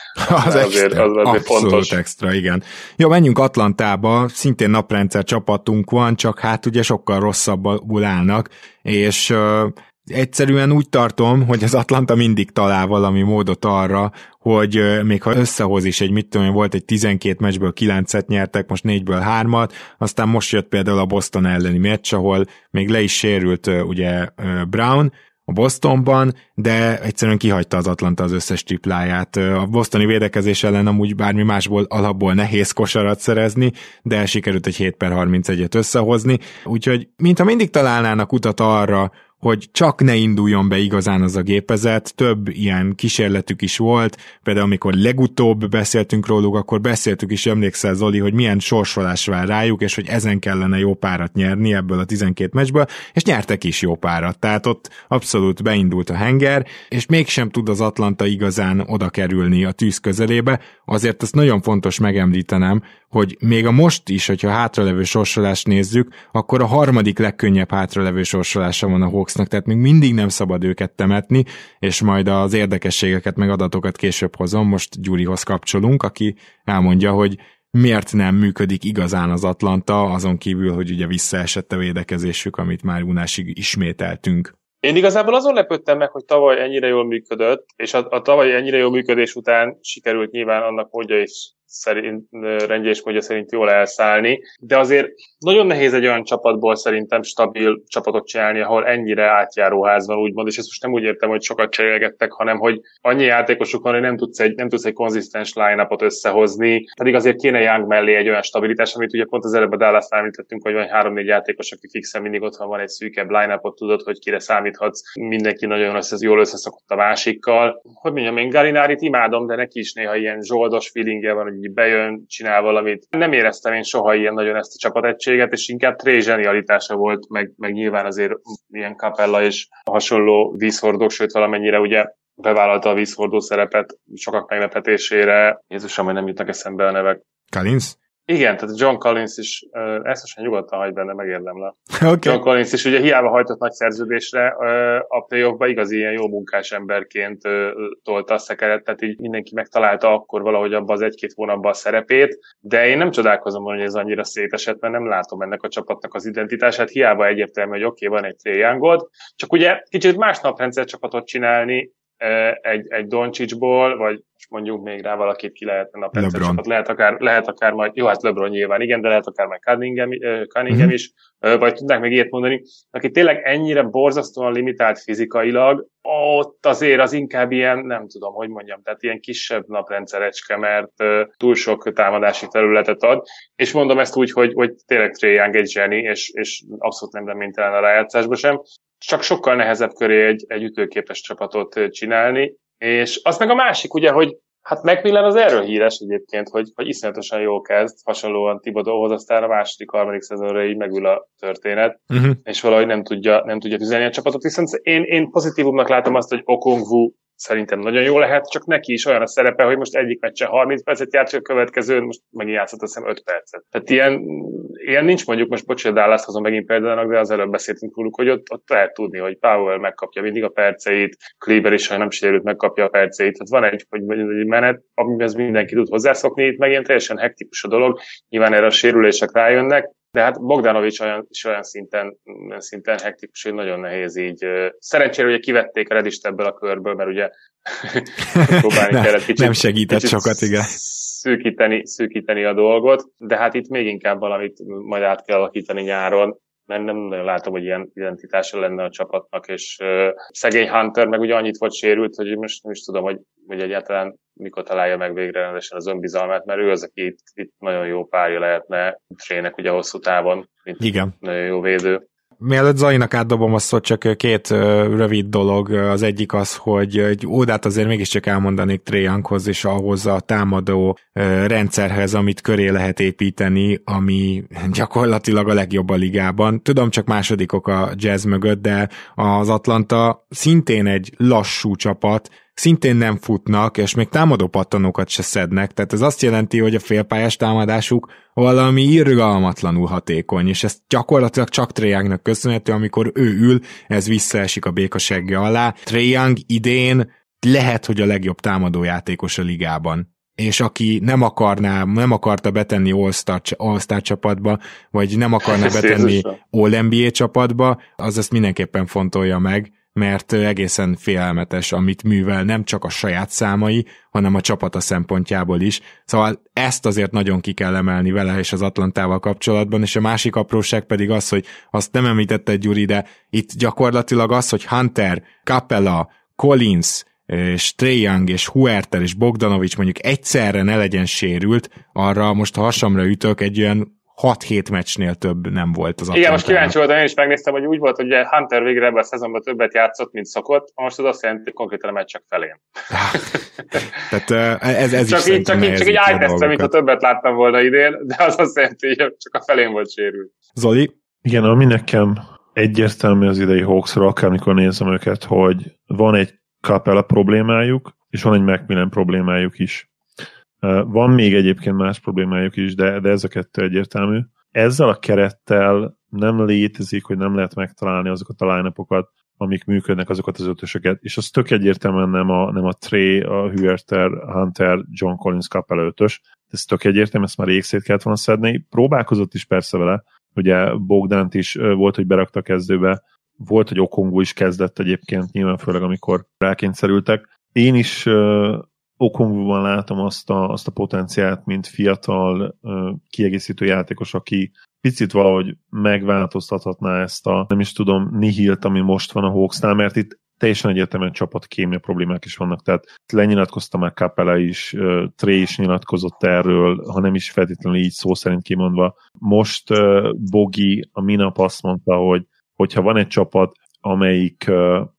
az azért abszolút fontos. Extra, igen. Jó, menjünk Atlantába, szintén naprendszer csapatunk van, csak hát ugye sokkal rosszabbul állnak, és egyszerűen úgy tartom, hogy az Atlanta mindig talál valami módot arra, hogy még ha összehoz is egy, mit tudom, volt egy 12 meccsből 9-et nyertek, most 4-ből 3-at, aztán most jött például a Boston elleni meccs, ahol még le is sérült ugye Brown a Bostonban, de egyszerűen kihagyta az Atlanta az összes tripláját. A bostoni védekezés ellen amúgy bármi másból alapból nehéz kosarat szerezni, de sikerült egy 7/31-et összehozni, úgyhogy mintha mindig találnának utat arra, hogy csak ne induljon be igazán az a gépezet, több ilyen kísérletük is volt, például amikor legutóbb beszéltünk róluk, akkor beszéltük is, emlékszel Zoli, hogy milyen sorsolás vár rájuk, és hogy ezen kellene jó párat nyerni ebből a 12 meccsből, és nyertek is jó párat, tehát ott abszolút beindult a henger, és mégsem tud az Atlanta igazán oda kerülni a tűz közelébe, azért ezt nagyon fontos megemlítenem, hogy még a most is, hogyha hátralevő sorsolást nézzük, akkor a harmadik legkönnyebb hátralevő sorsolása van a Hawksnak, tehát még mindig nem szabad őket temetni, és majd az érdekességeket meg adatokat később hozom, most Gyurihoz kapcsolunk, aki elmondja, hogy miért nem működik igazán az Atlanta, azon kívül, hogy ugye visszaesett a védekezésük, amit már unásig ismételtünk. Én igazából azon lepődtem meg, hogy tavaly ennyire jól működött, és a tavaly ennyire jól működés után sikerült nyilván annak módja is rendje és módja szerint jól elszállni, de azért nagyon nehéz egy olyan csapatból szerintem stabil csapatot csinálni, ahol ennyire átjáróház van, úgymond, és ezt most nem úgy értem, hogy sokat cserélgettek, hanem hogy annyi játékosuk van, hogy nem tudsz egy konzisztens line-upot összehozni, pedig azért kéne Young mellé egy olyan stabilitás, amit ugye pont az előbb a Dallasnál említettünk, hogy van 3-4 játékos, aki fixen mindig ott van egy szűkebb line-upot, tudod, hogy kire számíthatsz, mindenki nagyon jól összeszokott a másikkal. Hogy mondjam, én Gallinárit imádom, de neki is néha ilyen zsoldos feelingje van, hogy bejön, csinál valamit. Nem éreztem én soha ilyen nagyon ezt a csapategységet, és inkább Trey zsenialitása volt, meg nyilván azért ilyen Capella és hasonló vízhordók, sőt valamennyire ugye bevállalta a vízhordó szerepet sokak meglepetésére. Jézusom, hogy nem jutnak eszembe a nevek. Collins? Igen, tehát John Collins is, ezt most nyugodtan hagy benne, megérdemlem. Okay. John Collins is ugye hiába hajtott nagy szerződésre a playoffba, igazi ilyen jó munkás emberként tolta a szekeret, tehát így mindenki megtalálta akkor valahogy abban az 1-2 hónapban a szerepét, de én nem csodálkozom, hogy ez annyira szétesett, mert nem látom ennek a csapatnak az identitását, hiába egyértelmű, hogy oké, van egy Trae Youngod, csak ugye kicsit más naprendszer csapatot csinálni, egy Doncsicsból, vagy mondjuk még rá valakit ki lehetne naprendszer csapat, lehet akár majd, jó, hát LeBron nyilván igen, de lehet akár majd Cunningham is, vagy tudnák még ilyet mondani, aki tényleg ennyire borzasztóan limitált fizikailag, ott azért az inkább ilyen, nem tudom, hogy mondjam, tehát ilyen kisebb naprendszerecske, mert túl sok támadási területet ad, és mondom ezt úgy, hogy tényleg Trae Young egy zseni, és abszolút nem reménytelen a rájátszásba sem, csak sokkal nehezebb köré egy ütőképes csapatot csinálni, és az meg a másik, ugye, hogy hát Macmillan az erről híres egyébként, hogy iszonyatosan jól kezd, hasonlóan Thibodeauhoz, aztán a második, harmadik szezonra így megül a történet, és valahogy nem tudja tüzelni a csapatot, viszont én pozitívumnak látom azt, hogy Okongwu szerintem nagyon jó lehet, csak neki is olyan a szerepe, hogy most egyik meccsen 30 percet játszik, a következőn most megint játszott, azt hiszem 5 percet. Tehát ilyen nincs, mondjuk most bocsánat, Dallas hozom megint példának, de az előbb beszéltünk róluk, hogy ott lehet tudni, hogy Powell megkapja mindig a perceit, Kleber is, ha nem sérült, megkapja a perceit. Tehát van egy menet, amihez mindenki tud hozzászokni, itt meg ilyen teljesen hektikus a dolog, nyilván erre a sérülések rájönnek, de hát Bogdanovics olyan szinten hektikus, hogy nagyon nehéz így. Szerencsére ugye kivették Redist ebből a körből, mert ugye próbálni kellett kicsit. Nem segített sokat, igen. Szűkíteni a dolgot, de hát itt még inkább valamit majd át kell alakítani nyáron, mert nem nagyon látom, hogy ilyen identitása lenne a csapatnak, és szegény Hunter meg ugye annyit volt sérült, hogy most nem is tudom, hogy egyáltalán mikor találja meg végre rendesen az önbizalmát, mert ő az, aki itt nagyon jó párja lehetne Trének ugye hosszú távon, mint igen. Nagyon jó védő. Mielőtt Zainak átdobom a szót, csak két rövid dolog. Az egyik az, hogy egy ódát azért mégiscsak elmondanék Trae Younghoz és ahhoz a támadó rendszerhez, amit köré lehet építeni, ami gyakorlatilag a legjobb a ligában. Tudom, csak másodikok a Jazz mögött, de az Atlanta szintén egy lassú csapat, szintén nem futnak, és még támadó pattanókat se szednek, tehát ez azt jelenti, hogy a félpályás támadásuk valami irgalmatlanul hatékony, és ezt gyakorlatilag csak Trae Youngnak köszönhető, amikor ő ül, ez visszaesik a békasegge alá. Trae Young idén lehet, hogy a legjobb támadójátékos a ligában, és aki nem akarta betenni All-Star csapatba, vagy nem akarna betenni All-NBA csapatba, az ezt mindenképpen fontolja meg, mert egészen félelmetes, amit művel, nem csak a saját számai, hanem a csapata szempontjából is. Szóval ezt azért nagyon ki kell emelni vele és az Atlantával kapcsolatban, és a másik apróság pedig az, hogy azt nem említette Gyuri, de itt gyakorlatilag az, hogy Hunter, Capella, Collins, és Trae Young, és Huerter, és Bogdanovics mondjuk egyszerre ne legyen sérült, arra most ha hasamra ütök, egy olyan 6-7 meccsnél több nem volt az Atlantának. Igen, most kíváncsi voltam, én is megnéztem, hogy úgy volt, hogy Hunter végre ebben a szezonban többet játszott, mint szokott, most az azt jelenti, hogy konkrétan a meccsek felén. Tehát ez csak is csak így ájtesztre, mint ha többet láttam volna idén, de az azt jelenti, hogy csak a felén volt sérült. Zoli? Igen, ami nekem egyértelmű az idei Hawksról, akármikor nézem őket, hogy van egy Capella problémájuk, és van egy Macmillan problémájuk is. Van még egyébként más problémájuk is, de ez a kettő egyértelmű. Ezzel a kerettel nem létezik, hogy nem lehet megtalálni azokat a line-upokat, amik működnek, azokat az ötösöket, és az tök egyértelműen nem a Trae, a Huerter, Hunter, John Collins, Capella ötös. Ez tök egyértelmű, ezt már rég szét kellett volna szedni. Próbálkozott is persze vele, ugye Bogdant is volt, hogy berakta a kezdőbe, volt, hogy Okongwu is kezdett egyébként, nyilván főleg amikor rákényszerültek. Én is Okongwuban látom azt a potenciált, mint fiatal kiegészítő játékos, aki picit valahogy megváltoztathatná ezt a, nem is tudom, nihilt, ami most van a Hawksnál, mert itt teljesen egyértelműen csapatkémia problémák is vannak, tehát lenyilatkozta már Capella is, Trae is nyilatkozott erről, ha nem is feltétlenül így szó szerint kimondva. Most Bogi a minap azt mondta, hogyha van egy csapat, amelyik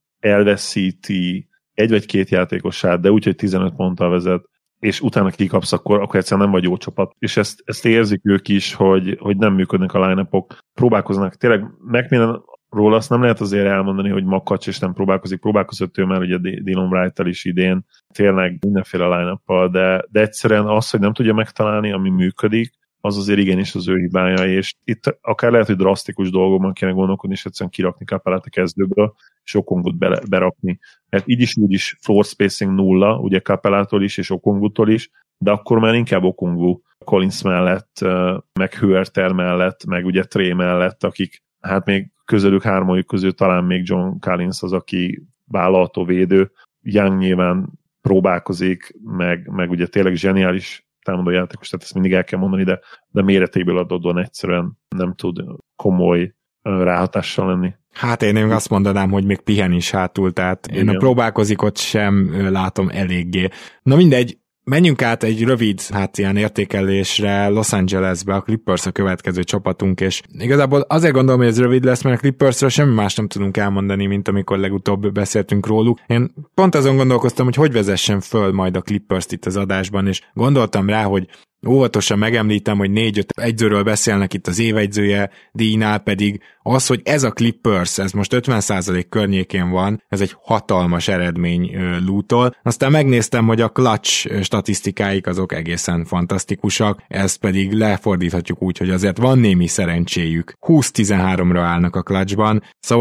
elveszíti egy vagy két játékosát, de úgy, hogy 15 ponttal vezet, és utána kikapsz, akkor egyszerűen nem vagy jó csapat. És ezt érzik ők is, hogy nem működnek a line-upok. Próbálkoznak. Tényleg Macmillanról azt nem lehet azért elmondani, hogy makacs és nem próbálkozott ő már ugye Dylan Wright-tel is idén, tényleg mindenféle line-uppal, de egyszerűen az, hogy nem tudja megtalálni, ami működik, az azért igenis az ő hibája, és itt akár lehet, hogy drasztikus dolgokban kéne gondolkodni, és egyszerűen kirakni Capellát a kezdőből, és Okongwut berakni. Mert így is úgy is floor spacing 0, ugye Capellától is, és Okongwutól is, de akkor már inkább Okongwu Collins mellett, meg Huerter mellett, meg ugye Trae mellett, akik hát még közülük hármójuk közül talán még John Collins az, aki vállalható védő. Young nyilván próbálkozik, meg ugye tényleg zseniális támadó játékos, tehát ezt mindig el kell mondani, de méretéből adódóan egyszerűen nem tud komoly ráhatással lenni. Hát én még azt mondanám, hogy még pihen is hátul, tehát én a próbálkozik ott sem látom eléggé. Na mindegy, menjünk át egy rövid, ilyen értékelésre Los Angelesbe, a Clippers a következő csapatunk, és igazából azért gondolom, hogy ez rövid lesz, mert a Clippersről semmi más nem tudunk elmondani, mint amikor legutóbb beszéltünk róluk. Én pont azon gondolkoztam, hogy vezessen föl majd a Clippers-t itt az adásban, és gondoltam rá, hogy óvatosan megemlítem, hogy 4-5 egyzőről beszélnek itt az évegyzője díjnál, pedig az, hogy ez a Clippers, ez most 50% környékén van, ez egy hatalmas eredmény Lútól. Aztán megnéztem, hogy a clutch statisztikáik azok egészen fantasztikusak, ezt pedig lefordíthatjuk úgy, hogy azért van némi szerencséjük. 20-13-ra állnak a clutchban, szóval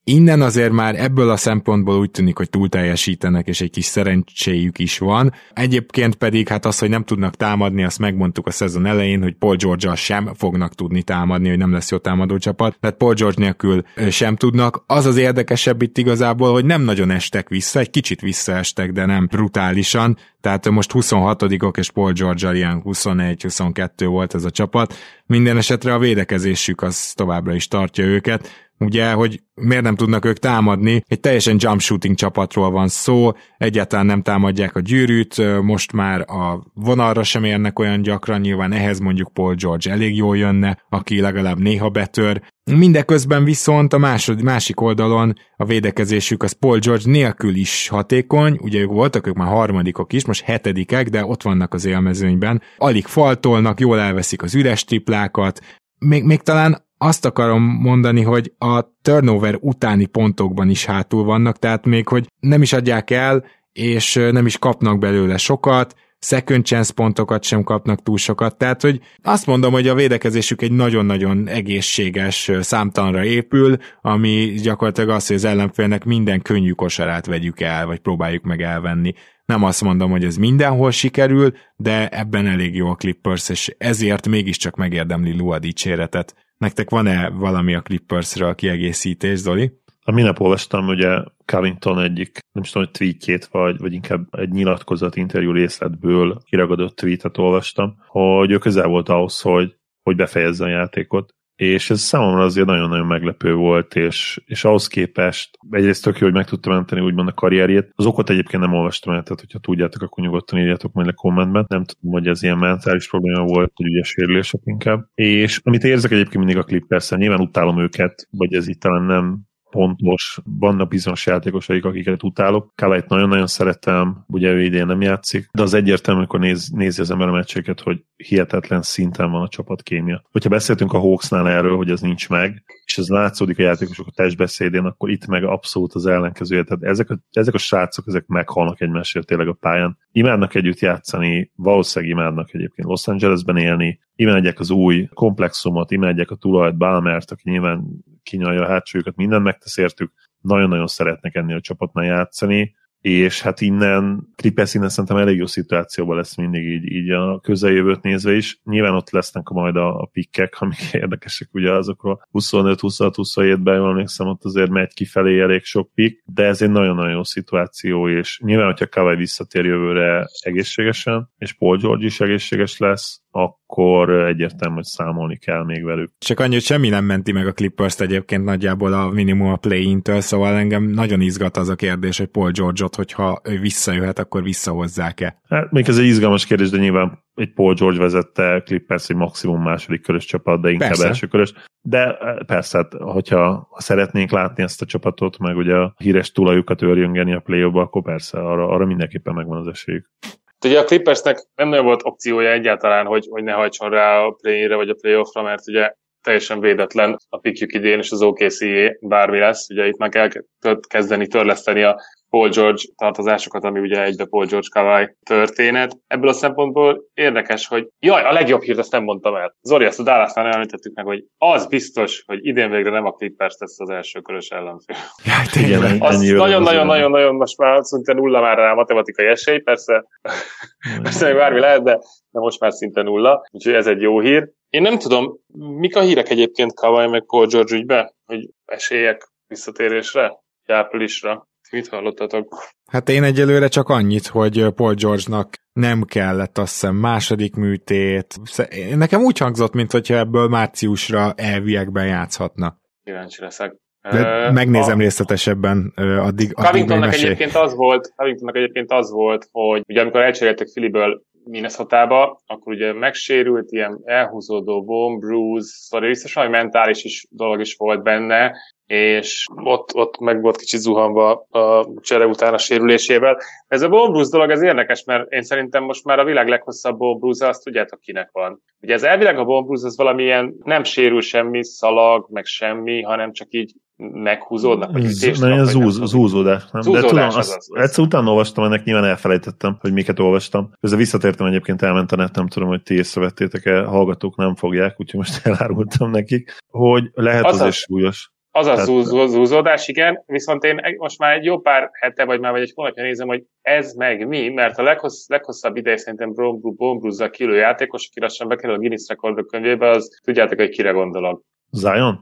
innen azért már ebből a szempontból úgy tűnik, hogy túl teljesítenek, és egy kis szerencséjük is van. Egyébként pedig hát az, hogy nem tudnak támadni, azt megmondtuk a szezon elején, hogy Paul George-al sem fognak tudni támadni, hogy nem lesz jó támadó csapat, tehát Paul George nélkül sem tudnak. Az az érdekesebb itt igazából, hogy nem nagyon estek vissza, egy kicsit visszaestek, de nem brutálisan, tehát most 26-ok, és Paul George-al ilyen 21-22 volt ez a csapat. Minden esetre a védekezésük az továbbra is tartja őket. Ugye, hogy miért nem tudnak ők támadni, egy teljesen jump shooting csapatról van szó, egyáltalán nem támadják a gyűrűt, most már a vonalra sem érnek olyan gyakran, nyilván ehhez mondjuk Paul George elég jól jönne, aki legalább néha betör. Mindeközben viszont a másik oldalon a védekezésük az Paul George nélkül is hatékony, ugye ők már harmadikok is, most hetedikek, de ott vannak az élmezőnyben. Alig faltolnak, jól elveszik az üres triplákat, még talán azt akarom mondani, hogy a turnover utáni pontokban is hátul vannak, tehát még hogy nem is adják el, és nem is kapnak belőle sokat, second chance pontokat sem kapnak túl sokat, tehát hogy azt mondom, hogy a védekezésük egy nagyon-nagyon egészséges számtalanra épül, ami gyakorlatilag az, hogy az ellenfélnek minden könnyű kosarát vegyük el, vagy próbáljuk meg elvenni. Nem azt mondom, hogy ez mindenhol sikerül, de ebben elég jó a Clippers, és ezért mégiscsak megérdemli Lue a dicséretet. Nektek van-e valami a Clippersről kiegészítés, Zoli? A minap olvastam, ugye Covington egyik, nem is tudom, hogy tweetjét, vagy inkább egy nyilatkozat interjú részletből kiragadott tweetet olvastam, hogy ő közel volt ahhoz, hogy befejezze a játékot. És ez számomra azért nagyon-nagyon meglepő volt, és ahhoz képest egyrészt tök jó, hogy meg tudta menteni úgymond a karrierjét. Az okot egyébként nem olvastam el, tehát hogyha tudjátok, akkor nyugodtan írjátok majd a kommentben. Nem tudom, hogy ez ilyen mentális probléma volt, hogy ugye sérülések inkább. És amit érzek egyébként mindig a Clippers-en, nyilván utálom őket, vagy ez itt talán nem pontos, vannak bizonyos játékosaik, akiket utálok. Kawait nagyon-nagyon szeretem, ugye ő idén nem játszik, de az egyértelmű, amikor nézi az ember a meccseket, hogy hihetetlen szinten van a csapatkémia. Hogyha beszéltünk a Hawksnál erről, hogy ez nincs meg, és ez látszódik a játékosok a testbeszédén, akkor itt meg abszolút az ellenkezője. Tehát ezek a srácok, ezek meghalnak egymásért tényleg a pályán. Imádnak együtt játszani, valószínűleg imádnak egyébként Los Angelesben élni, imádják az új komplexumot, imádják a tulajt, Balmert, aki nyilván kinyalja a hátsójukat, mindent megtesz értük, nagyon-nagyon szeretnek ennél a csapatnál játszani, és hát innen szerintem elég jó szituációban lesz mindig így a közeljövőt nézve is. Nyilván ott lesznek majd a pikkek, amik érdekesek ugye azokról. 25-26-27-ben jól emlékszem, ott azért megy kifelé elég sok pikk, de ez egy nagyon-nagyon jó szituáció, és nyilván, hogyha Kawhi visszatér jövőre egészségesen, és Paul George is egészséges lesz, akkor egyértelmű, hogy számolni kell még velük. Csak annyi, hogy semmi nem menti meg a Clippers-t egyébként nagyjából a minimum a play-intől, szóval engem nagyon izgat az a kérdés, hogy Paul George-ot, hogyha ő visszajöhet, akkor visszahozzák-e? Hát még ez egy izgalmas kérdés, de nyilván egy Paul George vezette Clippers egy maximum második körös csapat, de inkább első körös. De persze, hát, hogyha szeretnénk látni ezt a csapatot, meg ugye a híres tulajukat őrjöngeni a play-offba, akkor persze arra mindenképpen megvan az esélyük. Ugye a Clippersnek nem nagyon volt opciója egyáltalán, hogy ne hajtson rá a play-inre vagy a play-offra, mert ugye teljesen védetlen a pickjük idén, és az OKC-jé bármi lesz. Ugye itt meg kell kezdeni törleszteni a Paul George tartozásokat, ami ugye egybe Paul George Kawhi történet. Ebből a szempontból érdekes, hogy a legjobb hírt ezt nem mondtam el. Zoli, ezt a Dallasnál említettük meg, hogy az biztos, hogy idén végre nem a Clippers lesz az első körös ellenfél. Az nagyon-nagyon most már szinte nulla már rá a matematikai esély, persze még bármi lehet, de most már szinte nulla, úgyhogy ez egy jó hír. Én nem tudom, mik a hírek egyébként Kawhi meg Paul George ügybe, hogy esélyek visszatérésre, áprilisra. Mit hallottatok? Hát én egyelőre csak annyit, hogy Paul George-nak nem kellett, azt hiszem, második műtét. Nekem úgy hangzott, mintha ebből márciusra elviekben játszhatna. Kíváncsi leszek. Megnézem részletesebben addig Covingtonnak egyébként az volt, hogy ugye amikor elcseréltek Philly-ből Minnesotába, akkor ugye megsérült, ilyen elhúzódó bone bruise, szóval biztos valami mentális dolog is volt benne, és ott meg volt kicsit zuhanva a csere után a sérülésével. Ez a bone bruise dolog, ez érdekes, mert én szerintem most már a világ leghosszabb bone bruise, azt tudjátok kinek van. Ugye ez elvileg a bone bruise az valamilyen nem sérül semmi, szalag, meg semmi, hanem csak így meghúzódnak, vagy zúzódás. De tudom, egyszer utána olvastam, ennek nyilván elfelejtettem, hogy miket olvastam. Közben visszatértem, egyébként elment a net, nem tudom, hogy ti észrevettétek-e, hallgatók nem fogják, úgyhogy most elárultam nekik, hogy lehet az is súlyos. Az a zúzódás, igen, viszont én most már egy jó pár hete, vagy egy hónapja nézem, hogy ez meg mi, mert a leghosszabb ideje szerintem Bone Bruce-zal kilő játékos, aki lassan bekerül a Guinness rekordok könyvébe, az tudjátok, hogy kire gondolok. Zion?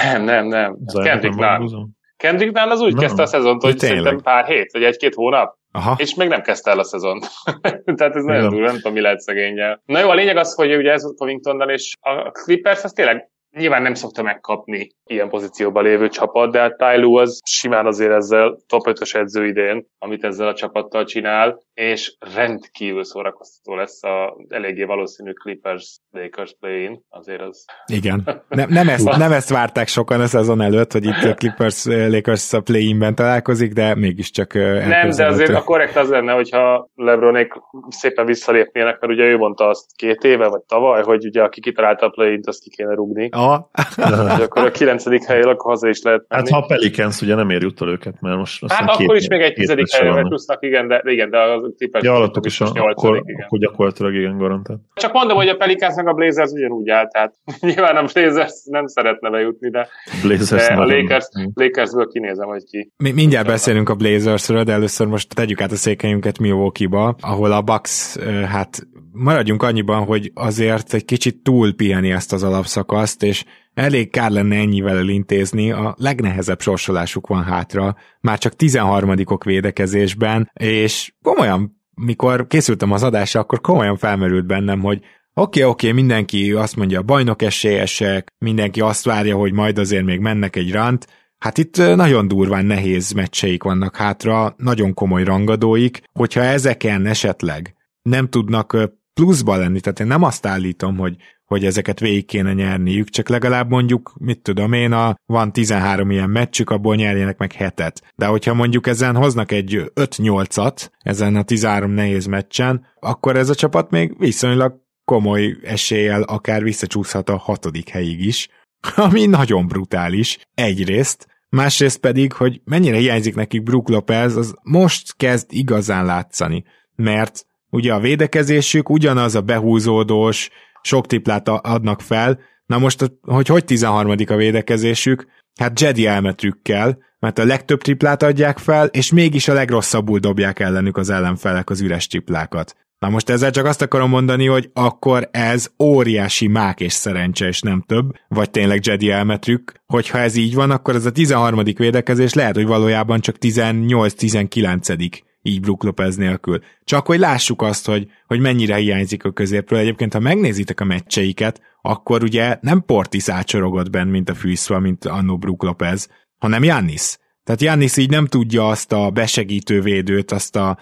Nem. Kendrick Nunn. Kendrick Nunn az úgy kezdte a szezont, hogy szerintem pár hét, vagy egy-két hónap. Aha. És még nem kezdte el a szezont. Tehát ez nagyon durva, nem tudom, mi lehet szegényel. Na jó, a lényeg az, hogy ugye ez a Covingtonnal, és a Clippers az tényleg nyilván nem szokta megkapni ilyen pozícióban lévő csapat, de a Ty Lue az simán azért ezzel top 5-ös edző idén, amit ezzel a csapattal csinál, és rendkívül szórakoztató lesz a eléggé valószínű Clippers-Lakers play-in, azért az... Igen. Nem ezt várták sokan a szezon előtt, hogy itt a Clippers-Lakers a play-inben találkozik, de mégiscsak nem, de azért a korrekt az lenne, hogyha LeBronék szépen visszalépnének, mert ugye ő mondta azt 2 éve, vagy tavaly, hogy ugye aki kitalálta a play-int, azt ki kéne rugni. És akkor a 9. helyről akkor haza is lehet menni. Hát ha a Pelicans ugye nem ér juttal őket, mert most hát akkor is még egy 10. helyre plusznak, igen, de a Clippers alatok is akkor gyakorlatilag igen garantált. Csak mondom, hogy a Pelicans meg a Blazers ugyanúgy áll, tehát nyilván a Blazers nem szeretne bejutni, de a Lakersből kinézem, hogy ki. Mindjárt beszélünk a Blazersről, de először most tegyük át a székelyünket Milwaukee-ba, ahol a Bucks, hát maradjunk annyiban, hogy azért egy kicsit túl piheni ezt az alapszakaszt, és elég kár lenne ennyivel elintézni, a legnehezebb sorsolásuk van hátra, már csak 13-ok védekezésben, és komolyan, mikor készültem az adásra, akkor komolyan felmerült bennem, hogy oké, mindenki azt mondja, bajnok esélyesek, mindenki azt várja, hogy majd azért még mennek egy rant, hát itt nagyon durván nehéz meccseik vannak hátra, nagyon komoly rangadóik, hogyha ezeken esetleg nem tudnak pluszba lenni, tehát én nem azt állítom, hogy ezeket végig kéne nyerniük, csak legalább mondjuk, mit tudom én, van 13 ilyen meccsük, abból nyerjenek meg 7-et. De hogyha mondjuk ezen hoznak egy 5-8-at, ezen a 13 nehéz meccsen, akkor ez a csapat még viszonylag komoly eséllyel akár visszacsúszhat a 6. helyig is, ami nagyon brutális egyrészt, másrészt pedig, hogy mennyire hiányzik nekik Brook Lopez, az most kezd igazán látszani, mert ugye a védekezésük ugyanaz a behúzódós, sok triplát adnak fel, na most, hogy 13. a védekezésük, hát Jedi elmetrükkel, mert a legtöbb triplát adják fel, és mégis a legrosszabbul dobják ellenük az ellenfelek az üres triplákat. Na most ezzel csak azt akarom mondani, hogy akkor ez óriási mák és szerencse, és nem több, vagy tényleg Jedi elmetrük, hogyha ez így van, akkor ez a 13. védekezés lehet, hogy valójában csak 18-19. így Brook Lopez nélkül. Csak hogy lássuk azt, hogy mennyire hiányzik a középről. Egyébként, ha megnézitek a meccseiket, akkor ugye nem Portis ácsorogott benn, mint a fűszva, mint annó Brook Lopez, hanem Giannis. Tehát Giannis így nem tudja azt a besegítő védőt, azt a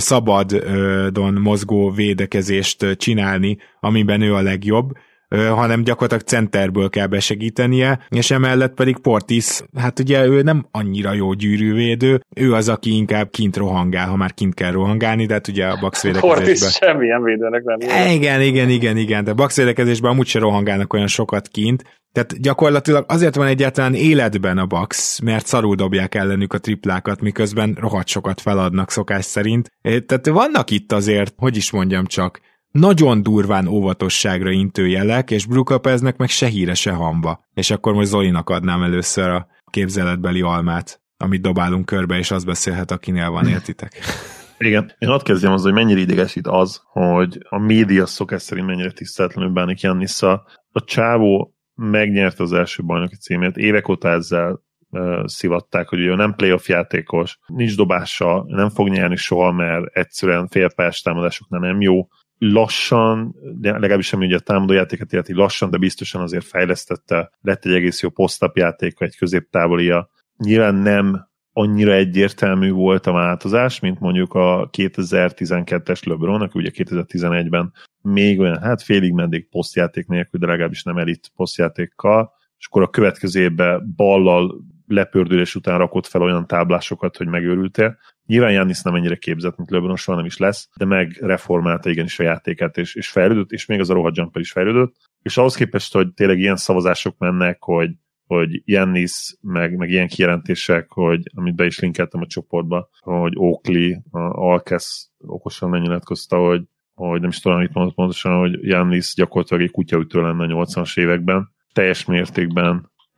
szabadon mozgó védekezést csinálni, amiben ő a legjobb, hanem gyakorlatilag centerből kell besegítenie, és emellett pedig Portis, hát ugye ő nem annyira jó gyűrűvédő, ő az, aki inkább kint rohangál, ha már kint kell rohangálni, de hát ugye a Bucks védekezésben... Portis semmilyen védőnek nem jó. Igen, de a Bucks védekezésben amúgy se rohangálnak olyan sokat kint, tehát gyakorlatilag azért van egyáltalán életben a Bucks, mert szarul dobják ellenük a triplákat, miközben rohadt sokat feladnak szokás szerint. Tehát vannak itt azért, hogy is mondjam csak, nagyon durván óvatosságra intő jelek, és Brook Lopeznek meg se híre, se hamba. És akkor most Zolinak adnám először a képzeletbeli almát, amit dobálunk körbe, és az beszélhet, akinél van, értitek? Igen. Én hadd kezdjem azzal, hogy mennyire idegesít az, hogy a média szokás szerint mennyire tiszteletlenül bánik Giannissal. A csávó megnyerte az első bajnoki címét, évek óta ezzel szivatták, hogy ő nem playoff játékos, nincs dobása, nem fog nyerni soha, mert egyszerűen félpályás támadásoknál nem jó. Lassan, de legalábbis semmi ugye a támadójátéket illeti lassan, de biztosan azért fejlesztette, lett egy egész jó post-up játéka, egy középtávolia. Nyilván nem annyira egyértelmű volt a változás, mint mondjuk a 2012-es LeBron, aki ugye 2011-ben még olyan, hát félig meddig posztjáték nélkül, de legalábbis nem elit posztjátékkal, és akkor a következő évben ballal lepördülés után rakott fel olyan táblásokat, hogy megőrültél. Nyilván Giannis nem ennyire képzett, mint LeBron, soha nem is lesz, de megreformálta igenis a játékát, és fejlődött, és még az a rohadt jumper is fejlődött. És ahhoz képest, hogy tényleg ilyen szavazások mennek, hogy Giannis, meg ilyen kijelentések, hogy amit be is linkeltem a csoportba, hogy Oakley, Alkesz okosan lenyilatkozta, hogy nem is tudom, mit mondott pontosan, hogy Giannis gyakorlatilag egy kutyaütő lenne a 80-as években. Teljes mértékben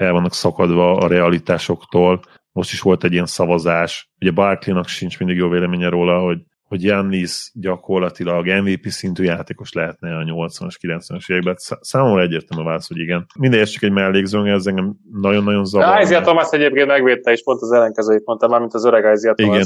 el vannak szakadva a realitásoktól. Most is volt egy ilyen szavazás. Ugye Barkleynak sincs mindig jó véleménye róla, hogy Giannis gyakorlatilag MVP szintű játékos lehetne a 80-as, 90-as években. Számomra egyértelmű válasz, hogy igen. Mindegy, csak egy mellékzőn, ez engem nagyon-nagyon zavar. Isaiah Thomas egyébként megvédte, és pont az ellenkezőjét mondta, már mint az öreg Isaiah Thomas.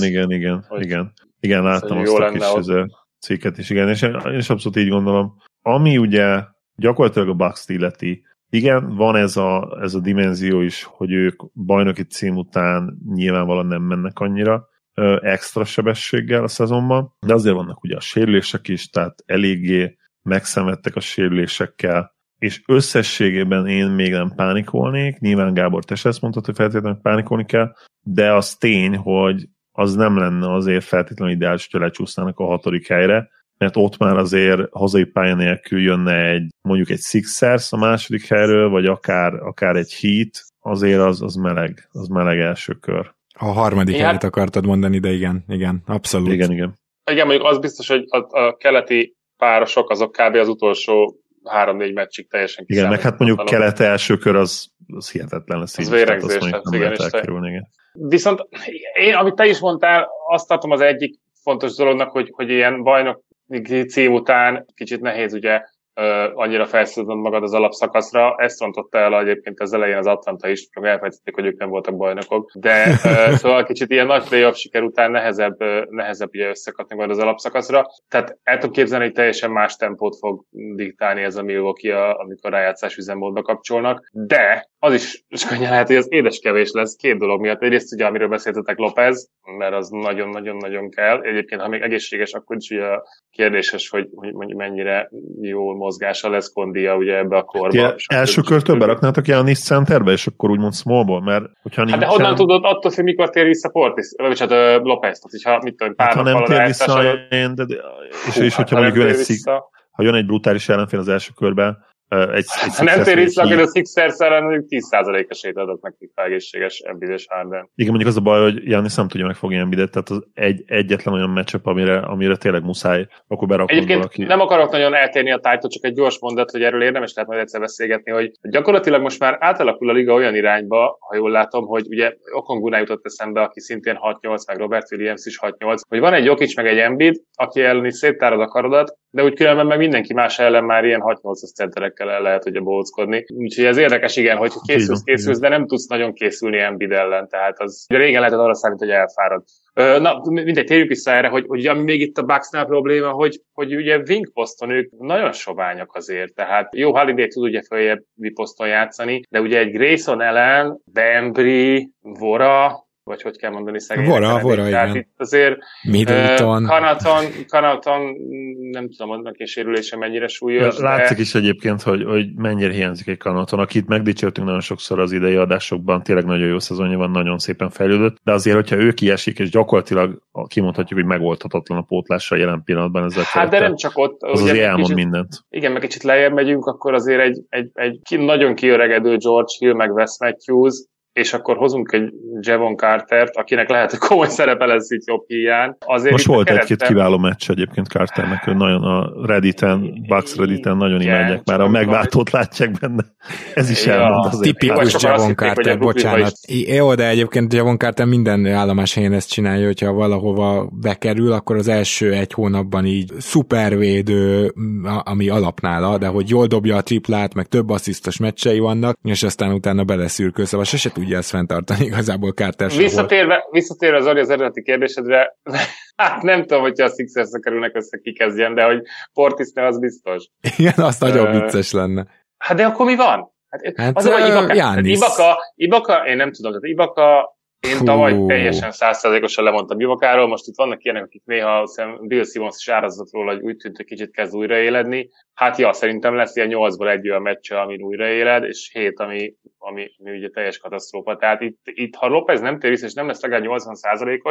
Igen, láttam azt a kis cikket is, igen, és én is abszolút így gondolom. Ami ugye gyakorlatilag a Bucks illeti, igen, van ez a dimenzió is, hogy ők bajnoki cím után nyilvánvalóan nem mennek annyira extra sebességgel a szezonban, de azért vannak ugye a sérülések is, tehát eléggé megszenvedtek a sérülésekkel, és összességében én még nem pánikolnék, nyilván Gábor, te se ezt mondtad, hogy feltétlenül pánikolni kell, de az tény, hogy az nem lenne azért feltétlenül ideális, hogy lecsúsznának a 6. helyre, mert ott már azért hazai pálya nélkül jönne mondjuk egy Sixers a második helyről, vagy akár egy Heat, azért az meleg első kör. A harmadik helyet akartad mondani, de igen, abszolút. Igen. Igen, mondjuk az biztos, hogy a keleti párosok azok kb. Az utolsó 3-4 meccsig teljesen kiszámíthatatlanok. Igen, meg hát mondjuk kelet első kör az hihetetlen lesz. Az vérengzés lesz, igen. Viszont én, amit te is mondtál, azt tartom az egyik fontos dolognak, hogy ilyen bajnok cím után kicsit nehéz ugye annyira felszólítani magad az alapszakaszra. Ezt rontotta el egyébként az elején az Atlanta is, csak elfelejtették, hogy ők nem voltak bajnokok. De szóval kicsit ilyen nagy playoff siker után nehezebb ugye összekapni majd az alapszakaszra. Tehát el tudom képzelni, hogy teljesen más tempót fog diktálni ez a Milwaukee, amikor rájátszás üzemmódba kapcsolnak. De az is könnyen lehet, hogy az édeskevés lesz két dolog miatt. Egyrészt ugye, amiről beszéltetek, Lopez, mert az nagyon-nagyon-nagyon kell. Egyébként, ha még egészséges, akkor is ugye kérdéses, hogy mennyire jól mozgása lesz kondia ugye ebbe a korba. Első körtől beraknátok Giannis centerbe, és akkor úgymond smallból, mert hogyha nincsen... Hát de honnan tudod attól, hogy mikor tér vissza Portis? Vagy hát Lopez, hogyha mit tudom, pár nap alatt rájátszás. És hogyha mondjuk jön egy brutális ellenfél az első körben, ha nem tér vissza, akkor a Sixers ellen mondjuk 10% esélyt adok nekik egészséges Embiid-es Harden. Igen, mondjuk az a baj, hogy Giannis nem tudja megfogni Embiidet, tehát az egyetlen olyan matchup, amire tényleg muszáj, akkor berakod egyébként valaki. Nem akarok nagyon eltérni a tájtól, csak egy gyors mondat, hogy erről érdemes lehet majd egyszer beszélgetni, hogy gyakorlatilag most már átalakul a liga olyan irányba, ha jól látom, hogy ugye Okongwuna jutott eszembe, aki szintén 6-8, meg Robert Williams is 6-8, hogy van egy Jokic meg egy Embiid, aki ellen is széttárod a karodat, de úgy különben meg mindenki más ellen már ilyen 6-8-as centerekkel el lehet ugye bóckodni. Úgyhogy ez érdekes, igen, hogy készülsz, de nem tudsz nagyon készülni Embiid ellen, tehát az ugye régen lehetett arra számít, hogy elfárad. Na, mindegy, térjük vissza erre, hogy ami még itt a Bucksnál probléma, hogy ugye wing poszton ők nagyon soványak azért, tehát jó, Holiday tud ugye följebbi poszton játszani, de ugye egy Grayson ellen, Bembry, Vora, vagy hogy kell mondani szegénynek. Vora, igen. Itt azért Middleton. Connaughton, nem tudom, annak és sérülése mennyire súlyos. Látszik is egyébként, hogy mennyire hiányzik egy Connaughton, akit megdicsértünk nagyon sokszor az idei adásokban, tényleg nagyon jó szezonja van, nagyon szépen fejlődött, de azért, hogyha ő kiesik, és gyakorlatilag kimondhatjuk, hogy megoldhatatlan a pótlásra jelen pillanatban ezzel. Hát de nem csak ott. Az azért elmond mindent. Igen, meg kicsit lejjebb megyünk, akkor azért egy nagyon kiöregedő George Hill, meg Wes Matthews, és akkor hozunk egy Javon Cartert, akinek lehet, hogy komoly szerepe lesz itt jobb híján. Azért most volt egy-két kiváló meccs egyébként Carternek, ő nagyon a Redditen, Bucks Redditen nagyon imádják, már a megváltót látják benne. Ez is elmond azért. Tipikus Javon Carter, bocsánat. Jó, de egyébként Javon Carter minden állomás helyen ezt csinálja, hogyha valahova bekerül, akkor az első egy hónapban így szupervédő, ami alapnála, de hogy jól dobja a triplát, meg több asszisztos meccsei vannak, és aztán utána beleszürkül, szóval sose tudja ezt fenntartani igazából Carter sem. Visszatérve Zoli az eredeti kérdésedre, hát nem tudom, hogyha a Sixers-re kerülnek össze, ki kezdjen, de hogy Portis ne, az biztos. Igen, azt nagyon vicces lenne. Hát de akkor mi van? Hát az, hogy Ibaka, én nem tudom, tehát Ibaka, én tavaly teljesen 100%-osan lemondtam Ibakáról, most itt vannak ilyenek, akik néha Bill Simmons is árazott róla, hogy úgy tűnt, hogy kicsit kezd újraéledni. Hát ja, szerintem lesz ilyen 8-ból egy olyan meccse, amin újraéled, és 7, ami ugye teljes katasztrófa. Tehát itt, ha Lopez nem tér vissza, és nem lesz legalább 80%-os,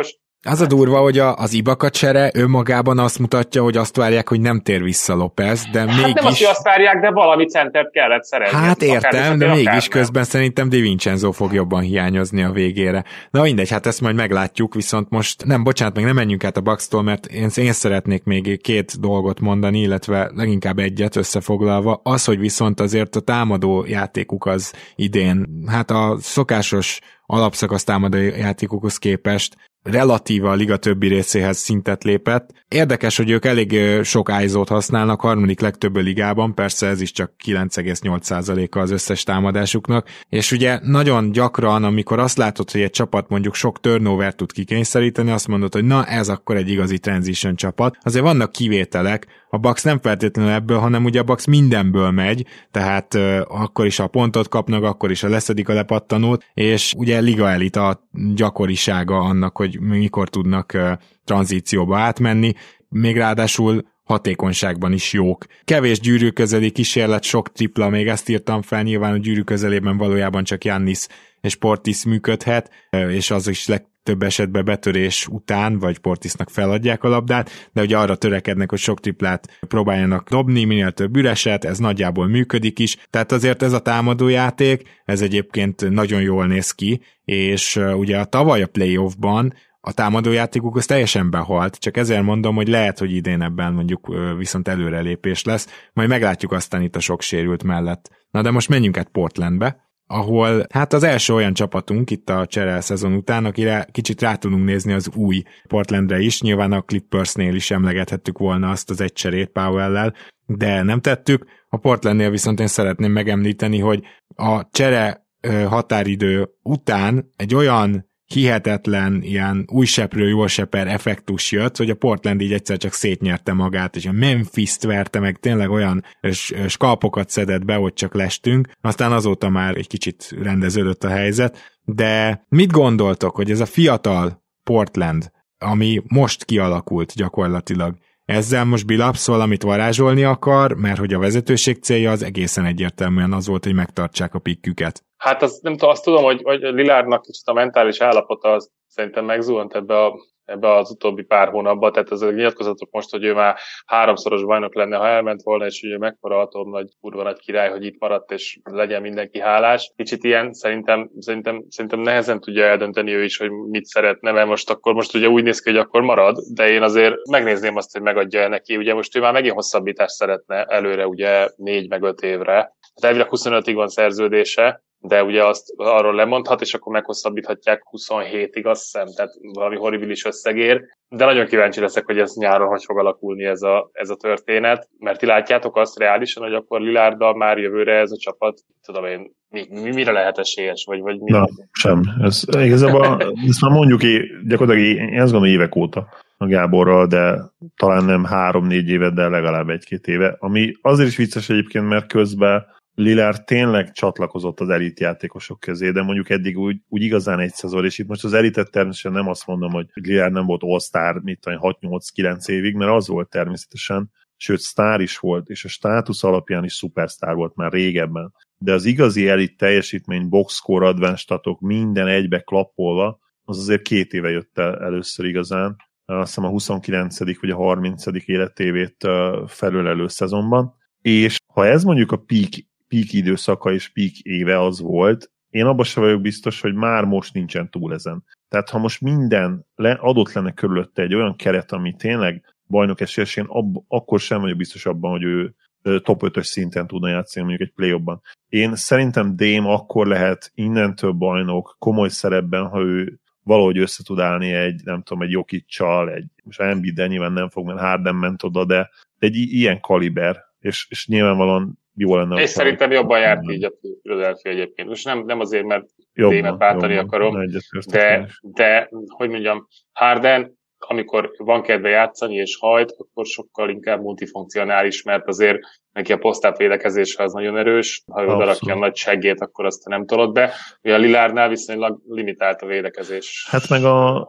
Az a durva, hogy az Ibaka csere önmagában azt mutatja, hogy azt várják, hogy nem tér vissza López, de mégis... Hát nem azt, hogy azt várják, de valami centert kellett szerezni. Hát értem, de mégis közben szerintem Di Vincenzo fog jobban hiányozni a végére. Na mindegy, hát ezt majd meglátjuk, viszont most nem menjünk át a Bucks-tól, mert én szeretnék még 2 dolgot mondani, illetve leginkább egyet összefoglalva. Az, hogy viszont azért a támadó játékuk az idén, hát a szokásos alapszakasz támadó játékukhoz képest relatíva a liga többi részéhez szintet lépett. Érdekes, hogy ők elég sok ISO-t használnak, harmadik legtöbb a ligában, persze ez is csak 9,8%-a az összes támadásuknak, és ugye nagyon gyakran, amikor azt látod, hogy egy csapat mondjuk sok turnover tud kikényszeríteni, azt mondod, hogy na ez akkor egy igazi transition csapat. Azért vannak kivételek, a Bucks nem feltétlenül ebből, hanem ugye a Bucks mindenből megy, tehát akkor is a pontot kapnak, akkor is a leszedik a lepattanót, és ugye liga elit a gyakorisága annak, hogy mikor tudnak tranzícióba átmenni, még ráadásul hatékonyságban is jók. Kevés gyűrű közeli kísérlet, sok tripla, még ezt írtam fel, nyilván a gyűrű közelében valójában csak Giannis és Portis működhet, és az is legtöbb esetben betörés után, vagy Portisnak feladják a labdát, de ugye arra törekednek, hogy sok triplát próbáljanak dobni, minél több üreset, ez nagyjából működik is, tehát azért ez a támadójáték, ez egyébként nagyon jól néz ki, és ugye a tavaly a playoffban a támadójátékuk az teljesen behalt, csak ezért mondom, hogy lehet, hogy idén ebben mondjuk viszont előrelépés lesz, majd meglátjuk aztán itt a sok sérült mellett. Na de most menjünk át Portlandbe, ahol hát az első olyan csapatunk itt a csere szezon után, akire kicsit rá tudunk nézni az új Portlandre is, nyilván a Clippersnél is emlegethettük volna azt az egy cserét Powell-lel, de nem tettük. A Portlandnél viszont én szeretném megemlíteni, hogy a csere határidő után egy olyan hihetetlen ilyen új seprő, jól seper effektus jött, hogy a Portland így egyszer csak szétnyerte magát, és a Memphis-t verte meg, tényleg olyan skalpokat szedett be, hogy csak lestünk, aztán azóta már egy kicsit rendeződött a helyzet, de mit gondoltok, hogy ez a fiatal Portland, ami most kialakult gyakorlatilag, ezzel most Billups valamit varázsolni akar, mert hogy a vezetőség célja az egészen egyértelműen az volt, hogy megtartsák a pikküket. Hát nem tudom, azt tudom, hogy Lillardnak kicsit a mentális állapota az szerintem megzuhant ebbe az utóbbi pár hónapban, tehát az a nyilatkozatok most, hogy ő már 3-szoros bajnok lenne, ha elment volna, és ugye mekkora atom kurva nagy király, hogy itt maradt, és legyen mindenki hálás. Kicsit ilyen szerintem nehezen tudja eldönteni ő is, hogy mit szeretne, mert most ugye úgy néz ki, hogy akkor marad, de én azért megnézném azt, hogy megadja neki. Ugye most ő már megint hosszabbítást szeretne előre, ugye 4 meg 5 évre. Tehát elvileg 25-ig van szerződése, de ugye azt arról lemondhat, és akkor meghosszabbíthatják 27-ig, azt hiszem, tehát valami horribilis összegér. De nagyon kíváncsi leszek, hogy ez nyáron hogy fog alakulni ez a történet, mert ti látjátok azt reálisan, hogy akkor Lillarddal már jövőre ez a csapat, tudom én, mire lehet esélyes, vagy mi? Na, sem. Igazából ezt már mondjuk gyakorlatilag én azt gondolom évek óta a Gáborral, de talán nem 3-4 éve, de legalább 1-2 éve. Ami azért is vicces egyébként, mert közben Lillard tényleg csatlakozott az elit játékosok közé, de mondjuk eddig úgy igazán egy szezon, és itt most az elitet természetesen nem azt mondom, hogy Lillard nem volt all-star 6-8-9 évig, mert az volt természetesen, sőt sztár is volt, és a státusz alapján is szupersztár volt már régebben. De az igazi elit teljesítmény, boxscore, advanced statok, minden egybe klappolva, az azért 2 éve jött el először igazán, azt hiszem a 29. vagy a 30. életévét felülelő szezonban, és ha ez mondjuk a peak időszaka és peak éve az volt, én abban sem vagyok biztos, hogy már most nincsen túl ezen. Tehát ha most minden adott lenne körülötte egy olyan keret, ami tényleg bajnok esélyes, én akkor sem vagyok biztos abban, hogy ő top 5-ös szinten tudna játszani mondjuk egy play-offban. Én szerintem Dame akkor lehet innentől bajnok komoly szerepben, ha ő valahogy össze tud állni egy Jokic-csal, most Embiid-del nyilván nem fog, mert Harden ment oda, de egy ilyen kaliber, és nyilvánvalóan jó lenne. És szerintem jobban járt így a Philadelphia egyébként. Most nem azért, mert Dame-et pártani akarom, de hogy mondjam, Harden, amikor van kedve játszani és hajt, akkor sokkal inkább multifunkcionális, mert azért neki a posztáp védekezése az nagyon erős, ha ő odarakja a nagy seggét, akkor azt nem tolod be. Ugye a Lillardnál viszonylag limitált a védekezés. Hát meg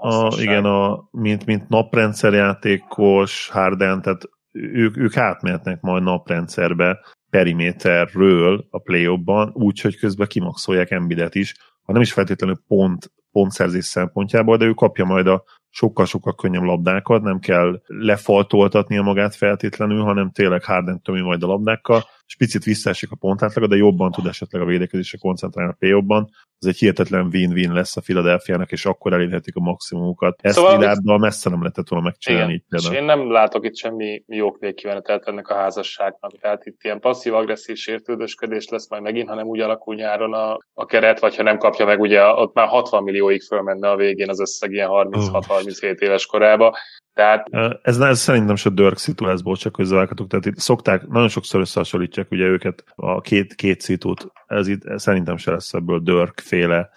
mint naprendszerjátékos Harden, tehát ők átmehetnek majd naprendszerbe periméterről a play-offban, úgyhogy közben kimaxolják Embiidet is, ha nem is feltétlenül pontszerzés szempontjából, de ő kapja majd a sokkal-sokkal könnyebb labdákat, nem kell lefaltoltatnia magát feltétlenül, hanem tényleg Harden tömi majd a labdákkal, és picit visszaesik a pontátlaga, de jobban tud esetleg a védekezésre koncentrálni a play-offban. Ez egy hihetetlen win-win lesz a Philadelphiának, és akkor elérhetik a maximumokat. Ezt szóval Lillarddal messze nem lehetett volna megcsinálni. Igen, és én nem látok itt semmi jók végkimenetet ennek a házasságnak. Tehát itt ilyen passzív-agresszív sértődösködés lesz majd megint, hanem úgy alakul nyáron a keret, vagy ha nem kapja meg, ugye ott már 60 millióig fölmenne a végén az összeg ilyen 36-37 éves korába. Tehát... Ez szerintem se Dirk szitu lesz, csak közbevághatok. Tehát itt szokták, nagyon sokszor összehasonlítják ugye őket, a két szitút, ez itt szerintem se lesz ebből Dirk féle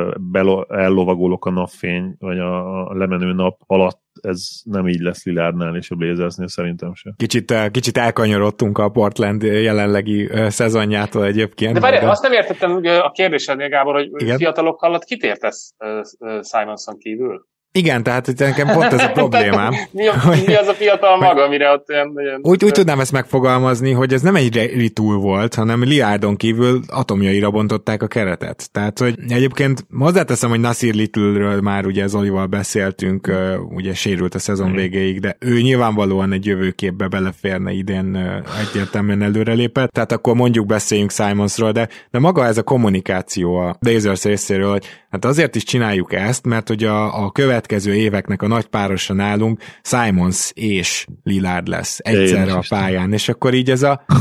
ellovagolok a napfény, vagy a lemenő nap alatt, ez nem így lesz Lillardnál és a Blazersnél szerintem se. Kicsit elkanyarodtunk a Portland jelenlegi szezonjától egyébként. De várj, azt nem értettem a kérdésednél, Gábor, hogy igen? Fiatalok alatt kit értesz Simonson kívül? Igen, tehát itt nekem pont ez a problémám. mi az a fiatal maga, amire ott olyan... Úgy tudnám ezt megfogalmazni, hogy ez nem egy retool volt, hanem Lillardon kívül atomjaira bontották a keretet. Tehát, hogy egyébként hozzáteszem, hogy Nasir Little-ről már ugye Zolival beszéltünk, ugye sérült a szezon végéig, de ő nyilvánvalóan egy jövőképbe beleférne idén, egyértelműen előrelépett, tehát akkor mondjuk beszéljünk Simonsról, de maga ez a kommunikáció a Blazers részéről, hogy hát azért is csináljuk ezt, mert hogy a következő éveknek a nagy párosa nálunk Simons és Lillard lesz egyszerre a pályán, és akkor így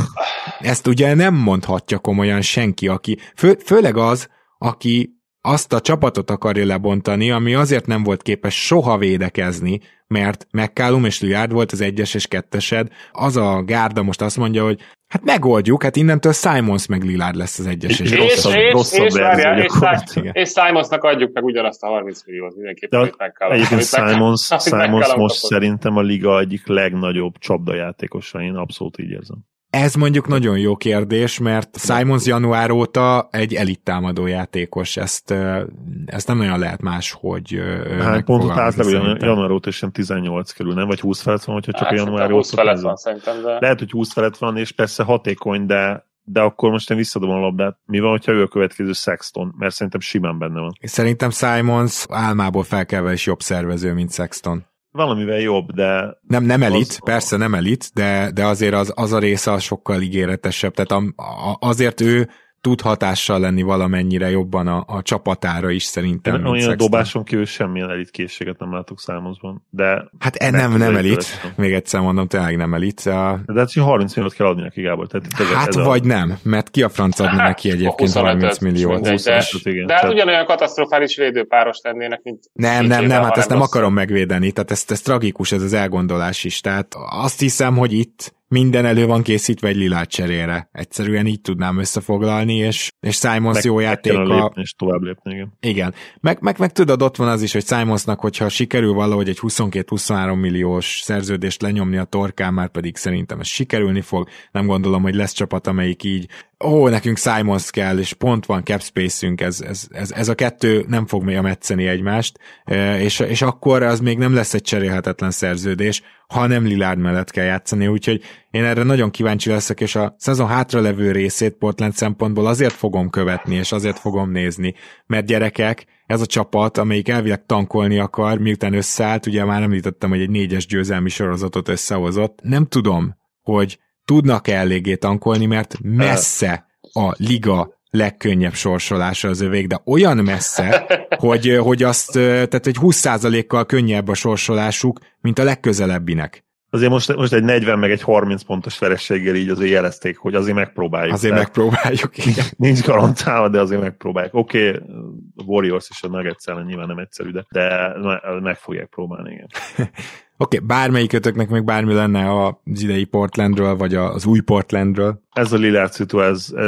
ezt ugye nem mondhatja komolyan senki, aki, főleg az, aki azt a csapatot akarja lebontani, ami azért nem volt képes soha védekezni, mert McCallum és Lillard volt az 1-es és 2-esed, az a gárda most azt mondja, hogy hát megoldjuk, hát innentől Simons meg Lillard lesz az 1-es és rosszabb és Simonsnak adjuk meg ugyanazt a 30 milliót mindenképpen, amit McCallum. Egyébként Simons most szerintem a liga egyik legnagyobb csapdajátékosa, én abszolút így érzem. Ez mondjuk nagyon jó kérdés, mert Simons január óta egy elittámadó játékos, ezt nem nagyon lehet máshogy hát pontot átlagban január óta sem 18 kerül, nem? Vagy 20 felett van, hogyha csak a január óta. 20 felett van szerintem, de... Lehet, hogy 20 felett van, és persze hatékony, de akkor most én visszadom a labdát. Mi van, hogyha ő a következő Sexton? Mert szerintem simán benne van. Szerintem Simons álmából felkelve is jobb szervező, mint Sexton. Valamivel jobb, de... Nem elit, persze nem elit, de azért az a része sokkal ígéretesebb. Tehát azért ő tud hatással lenni valamennyire jobban a csapatára is szerintem. Olyan dobáson kívül semmilyen elit készséget nem látok Simonsban, de... Hát nem elit, még egyszer mondom, tényleg nem elit. De hát 30 milliót kell adni neki, Gábor. Hát vagy nem, mert ki a franc adni neki egyébként 30 milliót. De hát ugyanolyan katasztrofális védőpáros lennének, mint... Nem, hát ezt nem akarom megvédeni, tehát ez tragikus, ez az elgondolás is. Tehát azt hiszem, hogy itt minden elő van készítve egy Lillard cserére. Egyszerűen így tudnám összefoglalni, és Simons jó játéka. És tovább lépni, igen. Igen. Meg tudod, ott van az is, hogy Simonsnak, hogyha sikerül valahogy egy 22-23 milliós szerződést lenyomni a torkán, már pedig szerintem ez sikerülni fog. Nem gondolom, hogy lesz csapat, amelyik így nekünk Simons kell, és pont van cap space-ünk, ez a kettő nem fog még metszeni egymást, és akkor az még nem lesz egy cserélhetetlen szerződés, ha nem Lillard mellett kell játszani, úgyhogy én erre nagyon kíváncsi leszek, és a szezon hátralevő részét Portland szempontból azért fogom követni, és azért fogom nézni, mert gyerekek, ez a csapat, amelyik elvileg tankolni akar, miután összeállt, ugye már említettem, hogy egy 4-es győzelmi sorozatot összehozott, nem tudom, hogy tudnak-e eléggé tankolni, mert messze a liga legkönnyebb sorsolása az övék, de olyan messze, hogy azt, tehát egy 20%-kal könnyebb a sorsolásuk, mint a legközelebbinek. Azért most egy 40 meg egy 30 pontos verességgel így azért jelezték, hogy azért megpróbáljuk. Azért megpróbáljuk, igen. Nincs garantálva, de azért megpróbáljuk. Oké, a Warriors is a Nuggets ellen nyilván nem egyszerű, de meg fogják próbálni, igen. Oké, bármelyikötöknek meg bármi lenne az idei Portlandről, vagy az új Portlandről. Ez a Lillard szitu,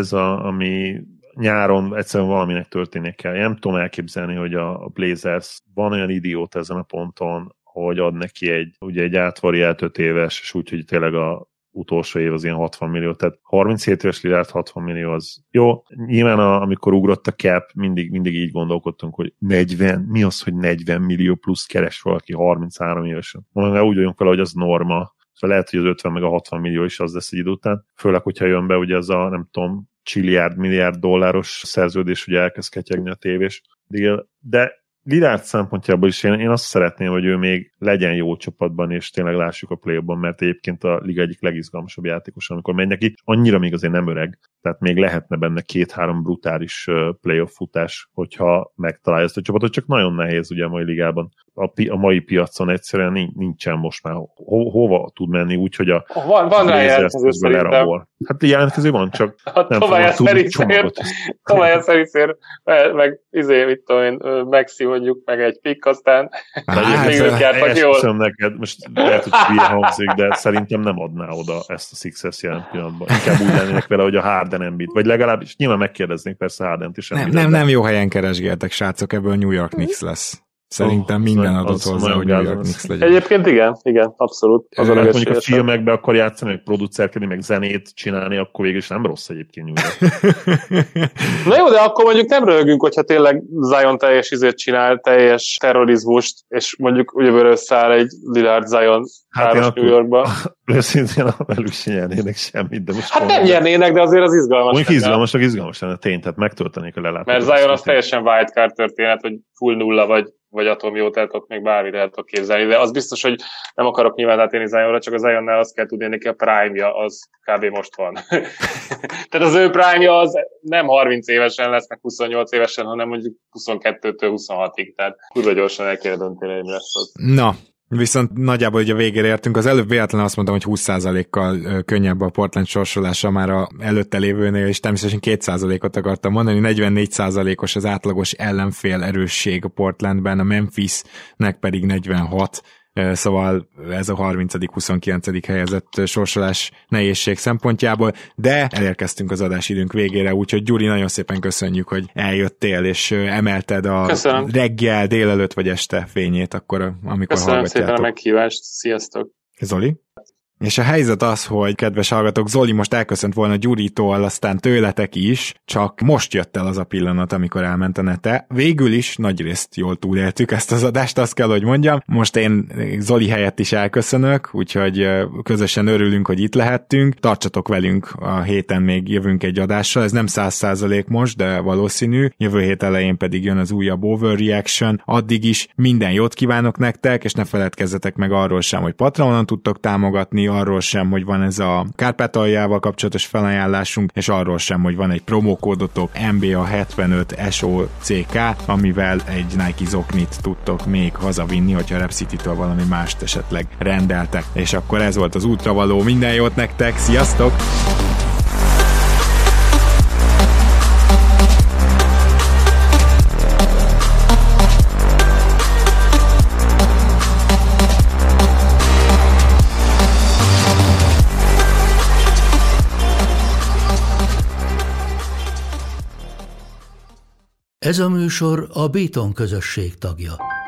ami nyáron egyszerűen valaminek történnie kell. Nem tudom elképzelni, hogy a Blazers van olyan idiót ezen a ponton, hogy ad neki egy átvariált 5 éves, és úgy, hogy tényleg a utolsó év az ilyen 60 millió, tehát 37 éves Lillard 60 millió az jó. Nyilván amikor ugrott a cap, mindig így gondolkodtunk, hogy 40, mi az, hogy 40 millió plusz keres valaki 33 évesen. Mondjuk úgy vagyunk vele, hogy az norma, szóval lehet, hogy az 50 meg a 60 millió is az lesz egy idő után, főleg, hogyha jön be ugye ez a, nem tudom, milliárd dolláros szerződés, ugye elkezd ketyegni a tévés deal, de Lillard szempontjából is én azt szeretném, hogy ő még legyen jó csapatban, és tényleg lássuk a play-offban, mert egyébként a liga egyik legizgalmasabb játékos, amikor megy neki, annyira még azért nem öreg, tehát még lehetne benne 2-3 brutális playoff futás, hogyha megtalálja ezt a csapatot, csak nagyon nehéz ugye a mai ligában. A mai piacon egyszerűen nincsen most már hova tud menni, úgyhogy a van rá jelentkező szerintem. Hát jelentkező van, csak nem fogom tudni csomagot. Tovább szerint meg mit tudom én, megszívodjuk meg egy pikk, aztán még ők jártak jól. Köszönöm neked, most lehet, hogy hülye hangzik, de szerintem nem adná oda ezt a Sixers jelen pillanatban. Inkább úgy lennének vele, hogy a Harden Embiid, vagy legalábbis nyilván megkérdeznék persze Hardent is. Nem jó helyen keresgéltek, srácok, ebből New York Knicks lesz. Szerintem minden adott hozzá, hogy New York Knicks legyen. Egyébként igen, abszolút. Mondjuk a filmekbe akar játszani, meg producerkedni, meg zenét csinálni, akkor végül is nem rossz egyébként New York. Na jó, de akkor mondjuk nem röhögünk, hogyha tényleg Zion teljes csinál, teljes terrorizmust, és mondjuk ugyeből összeáll egy Lillard Zion páros New Yorkba. Őszintén velük sem nyernének semmit, de most... Hát nem nyernének, de azért az izgalmas. Mondjuk izgalmas lenne tény, tehát megtöltenék a lelátót. Mert Zion az teljesen wildcard történet, hogy full nulla vagy atomjót, tehát ott még bármit el tudok képzelni, de az biztos, hogy nem akarok nyilván átérni Zionra, csak a Zionnál azt kell tudni, neki a prime-ja az kb. Most van. Tehát az ő prime-ja az nem 30 évesen lesz, meg 28 évesen, hanem mondjuk 22-től 26-ig, tehát kurva gyorsan el kell dönteni, hogy mi lesz az. Na, viszont nagyjából ugye a végére értünk. Az előbb véletlenül azt mondtam, hogy 20%-kal könnyebb a Portland sorsolása már a előtte lévőnél, és természetesen 2%-ot akartam mondani, 44%-os az átlagos ellenfél erősség a Portlandben, a Memphisnek pedig 46, szóval ez a 30.-29. helyezett sorsolás nehézség szempontjából, de elérkeztünk az adásidőnk végére, úgyhogy Gyuri, nagyon szépen köszönjük, hogy eljöttél, és emelted a reggel, délelőtt vagy este fényét, akkor, amikor köszönöm hallgatjátok. Szépen a meghívást, sziasztok! Zoli? És a helyzet az, hogy kedves hallgatók, Zoli most elköszönt volna Gyuritól, aztán tőletek is, csak most jött el az a pillanat, amikor elment a nete. Végül is nagyrészt jól túléltük ezt az adást, azt kell, hogy mondjam. Most én Zoli helyett is elköszönök, úgyhogy közösen örülünk, hogy itt lehettünk. Tartsatok velünk, a héten még jövünk egy adással, ez nem 100% most, de valószínű. Jövő hét elején pedig jön az újabb Overreaction. Addig is minden jót kívánok nektek, és ne feledkezzetek meg arról sem, hogy Patreonon tudtok támogatni, arról sem, hogy van ez a Kárpátaljával kapcsolatos felajánlásunk, és arról sem, hogy van egy promókódotok NBA75 SOCK, amivel egy Nike zoknit tudtok még hazavinni, hogyha Rep City-től valami mást esetleg rendeltek. És akkor ez volt az útravaló. Minden jót nektek, sziasztok! Ez a műsor a Béton közösség tagja.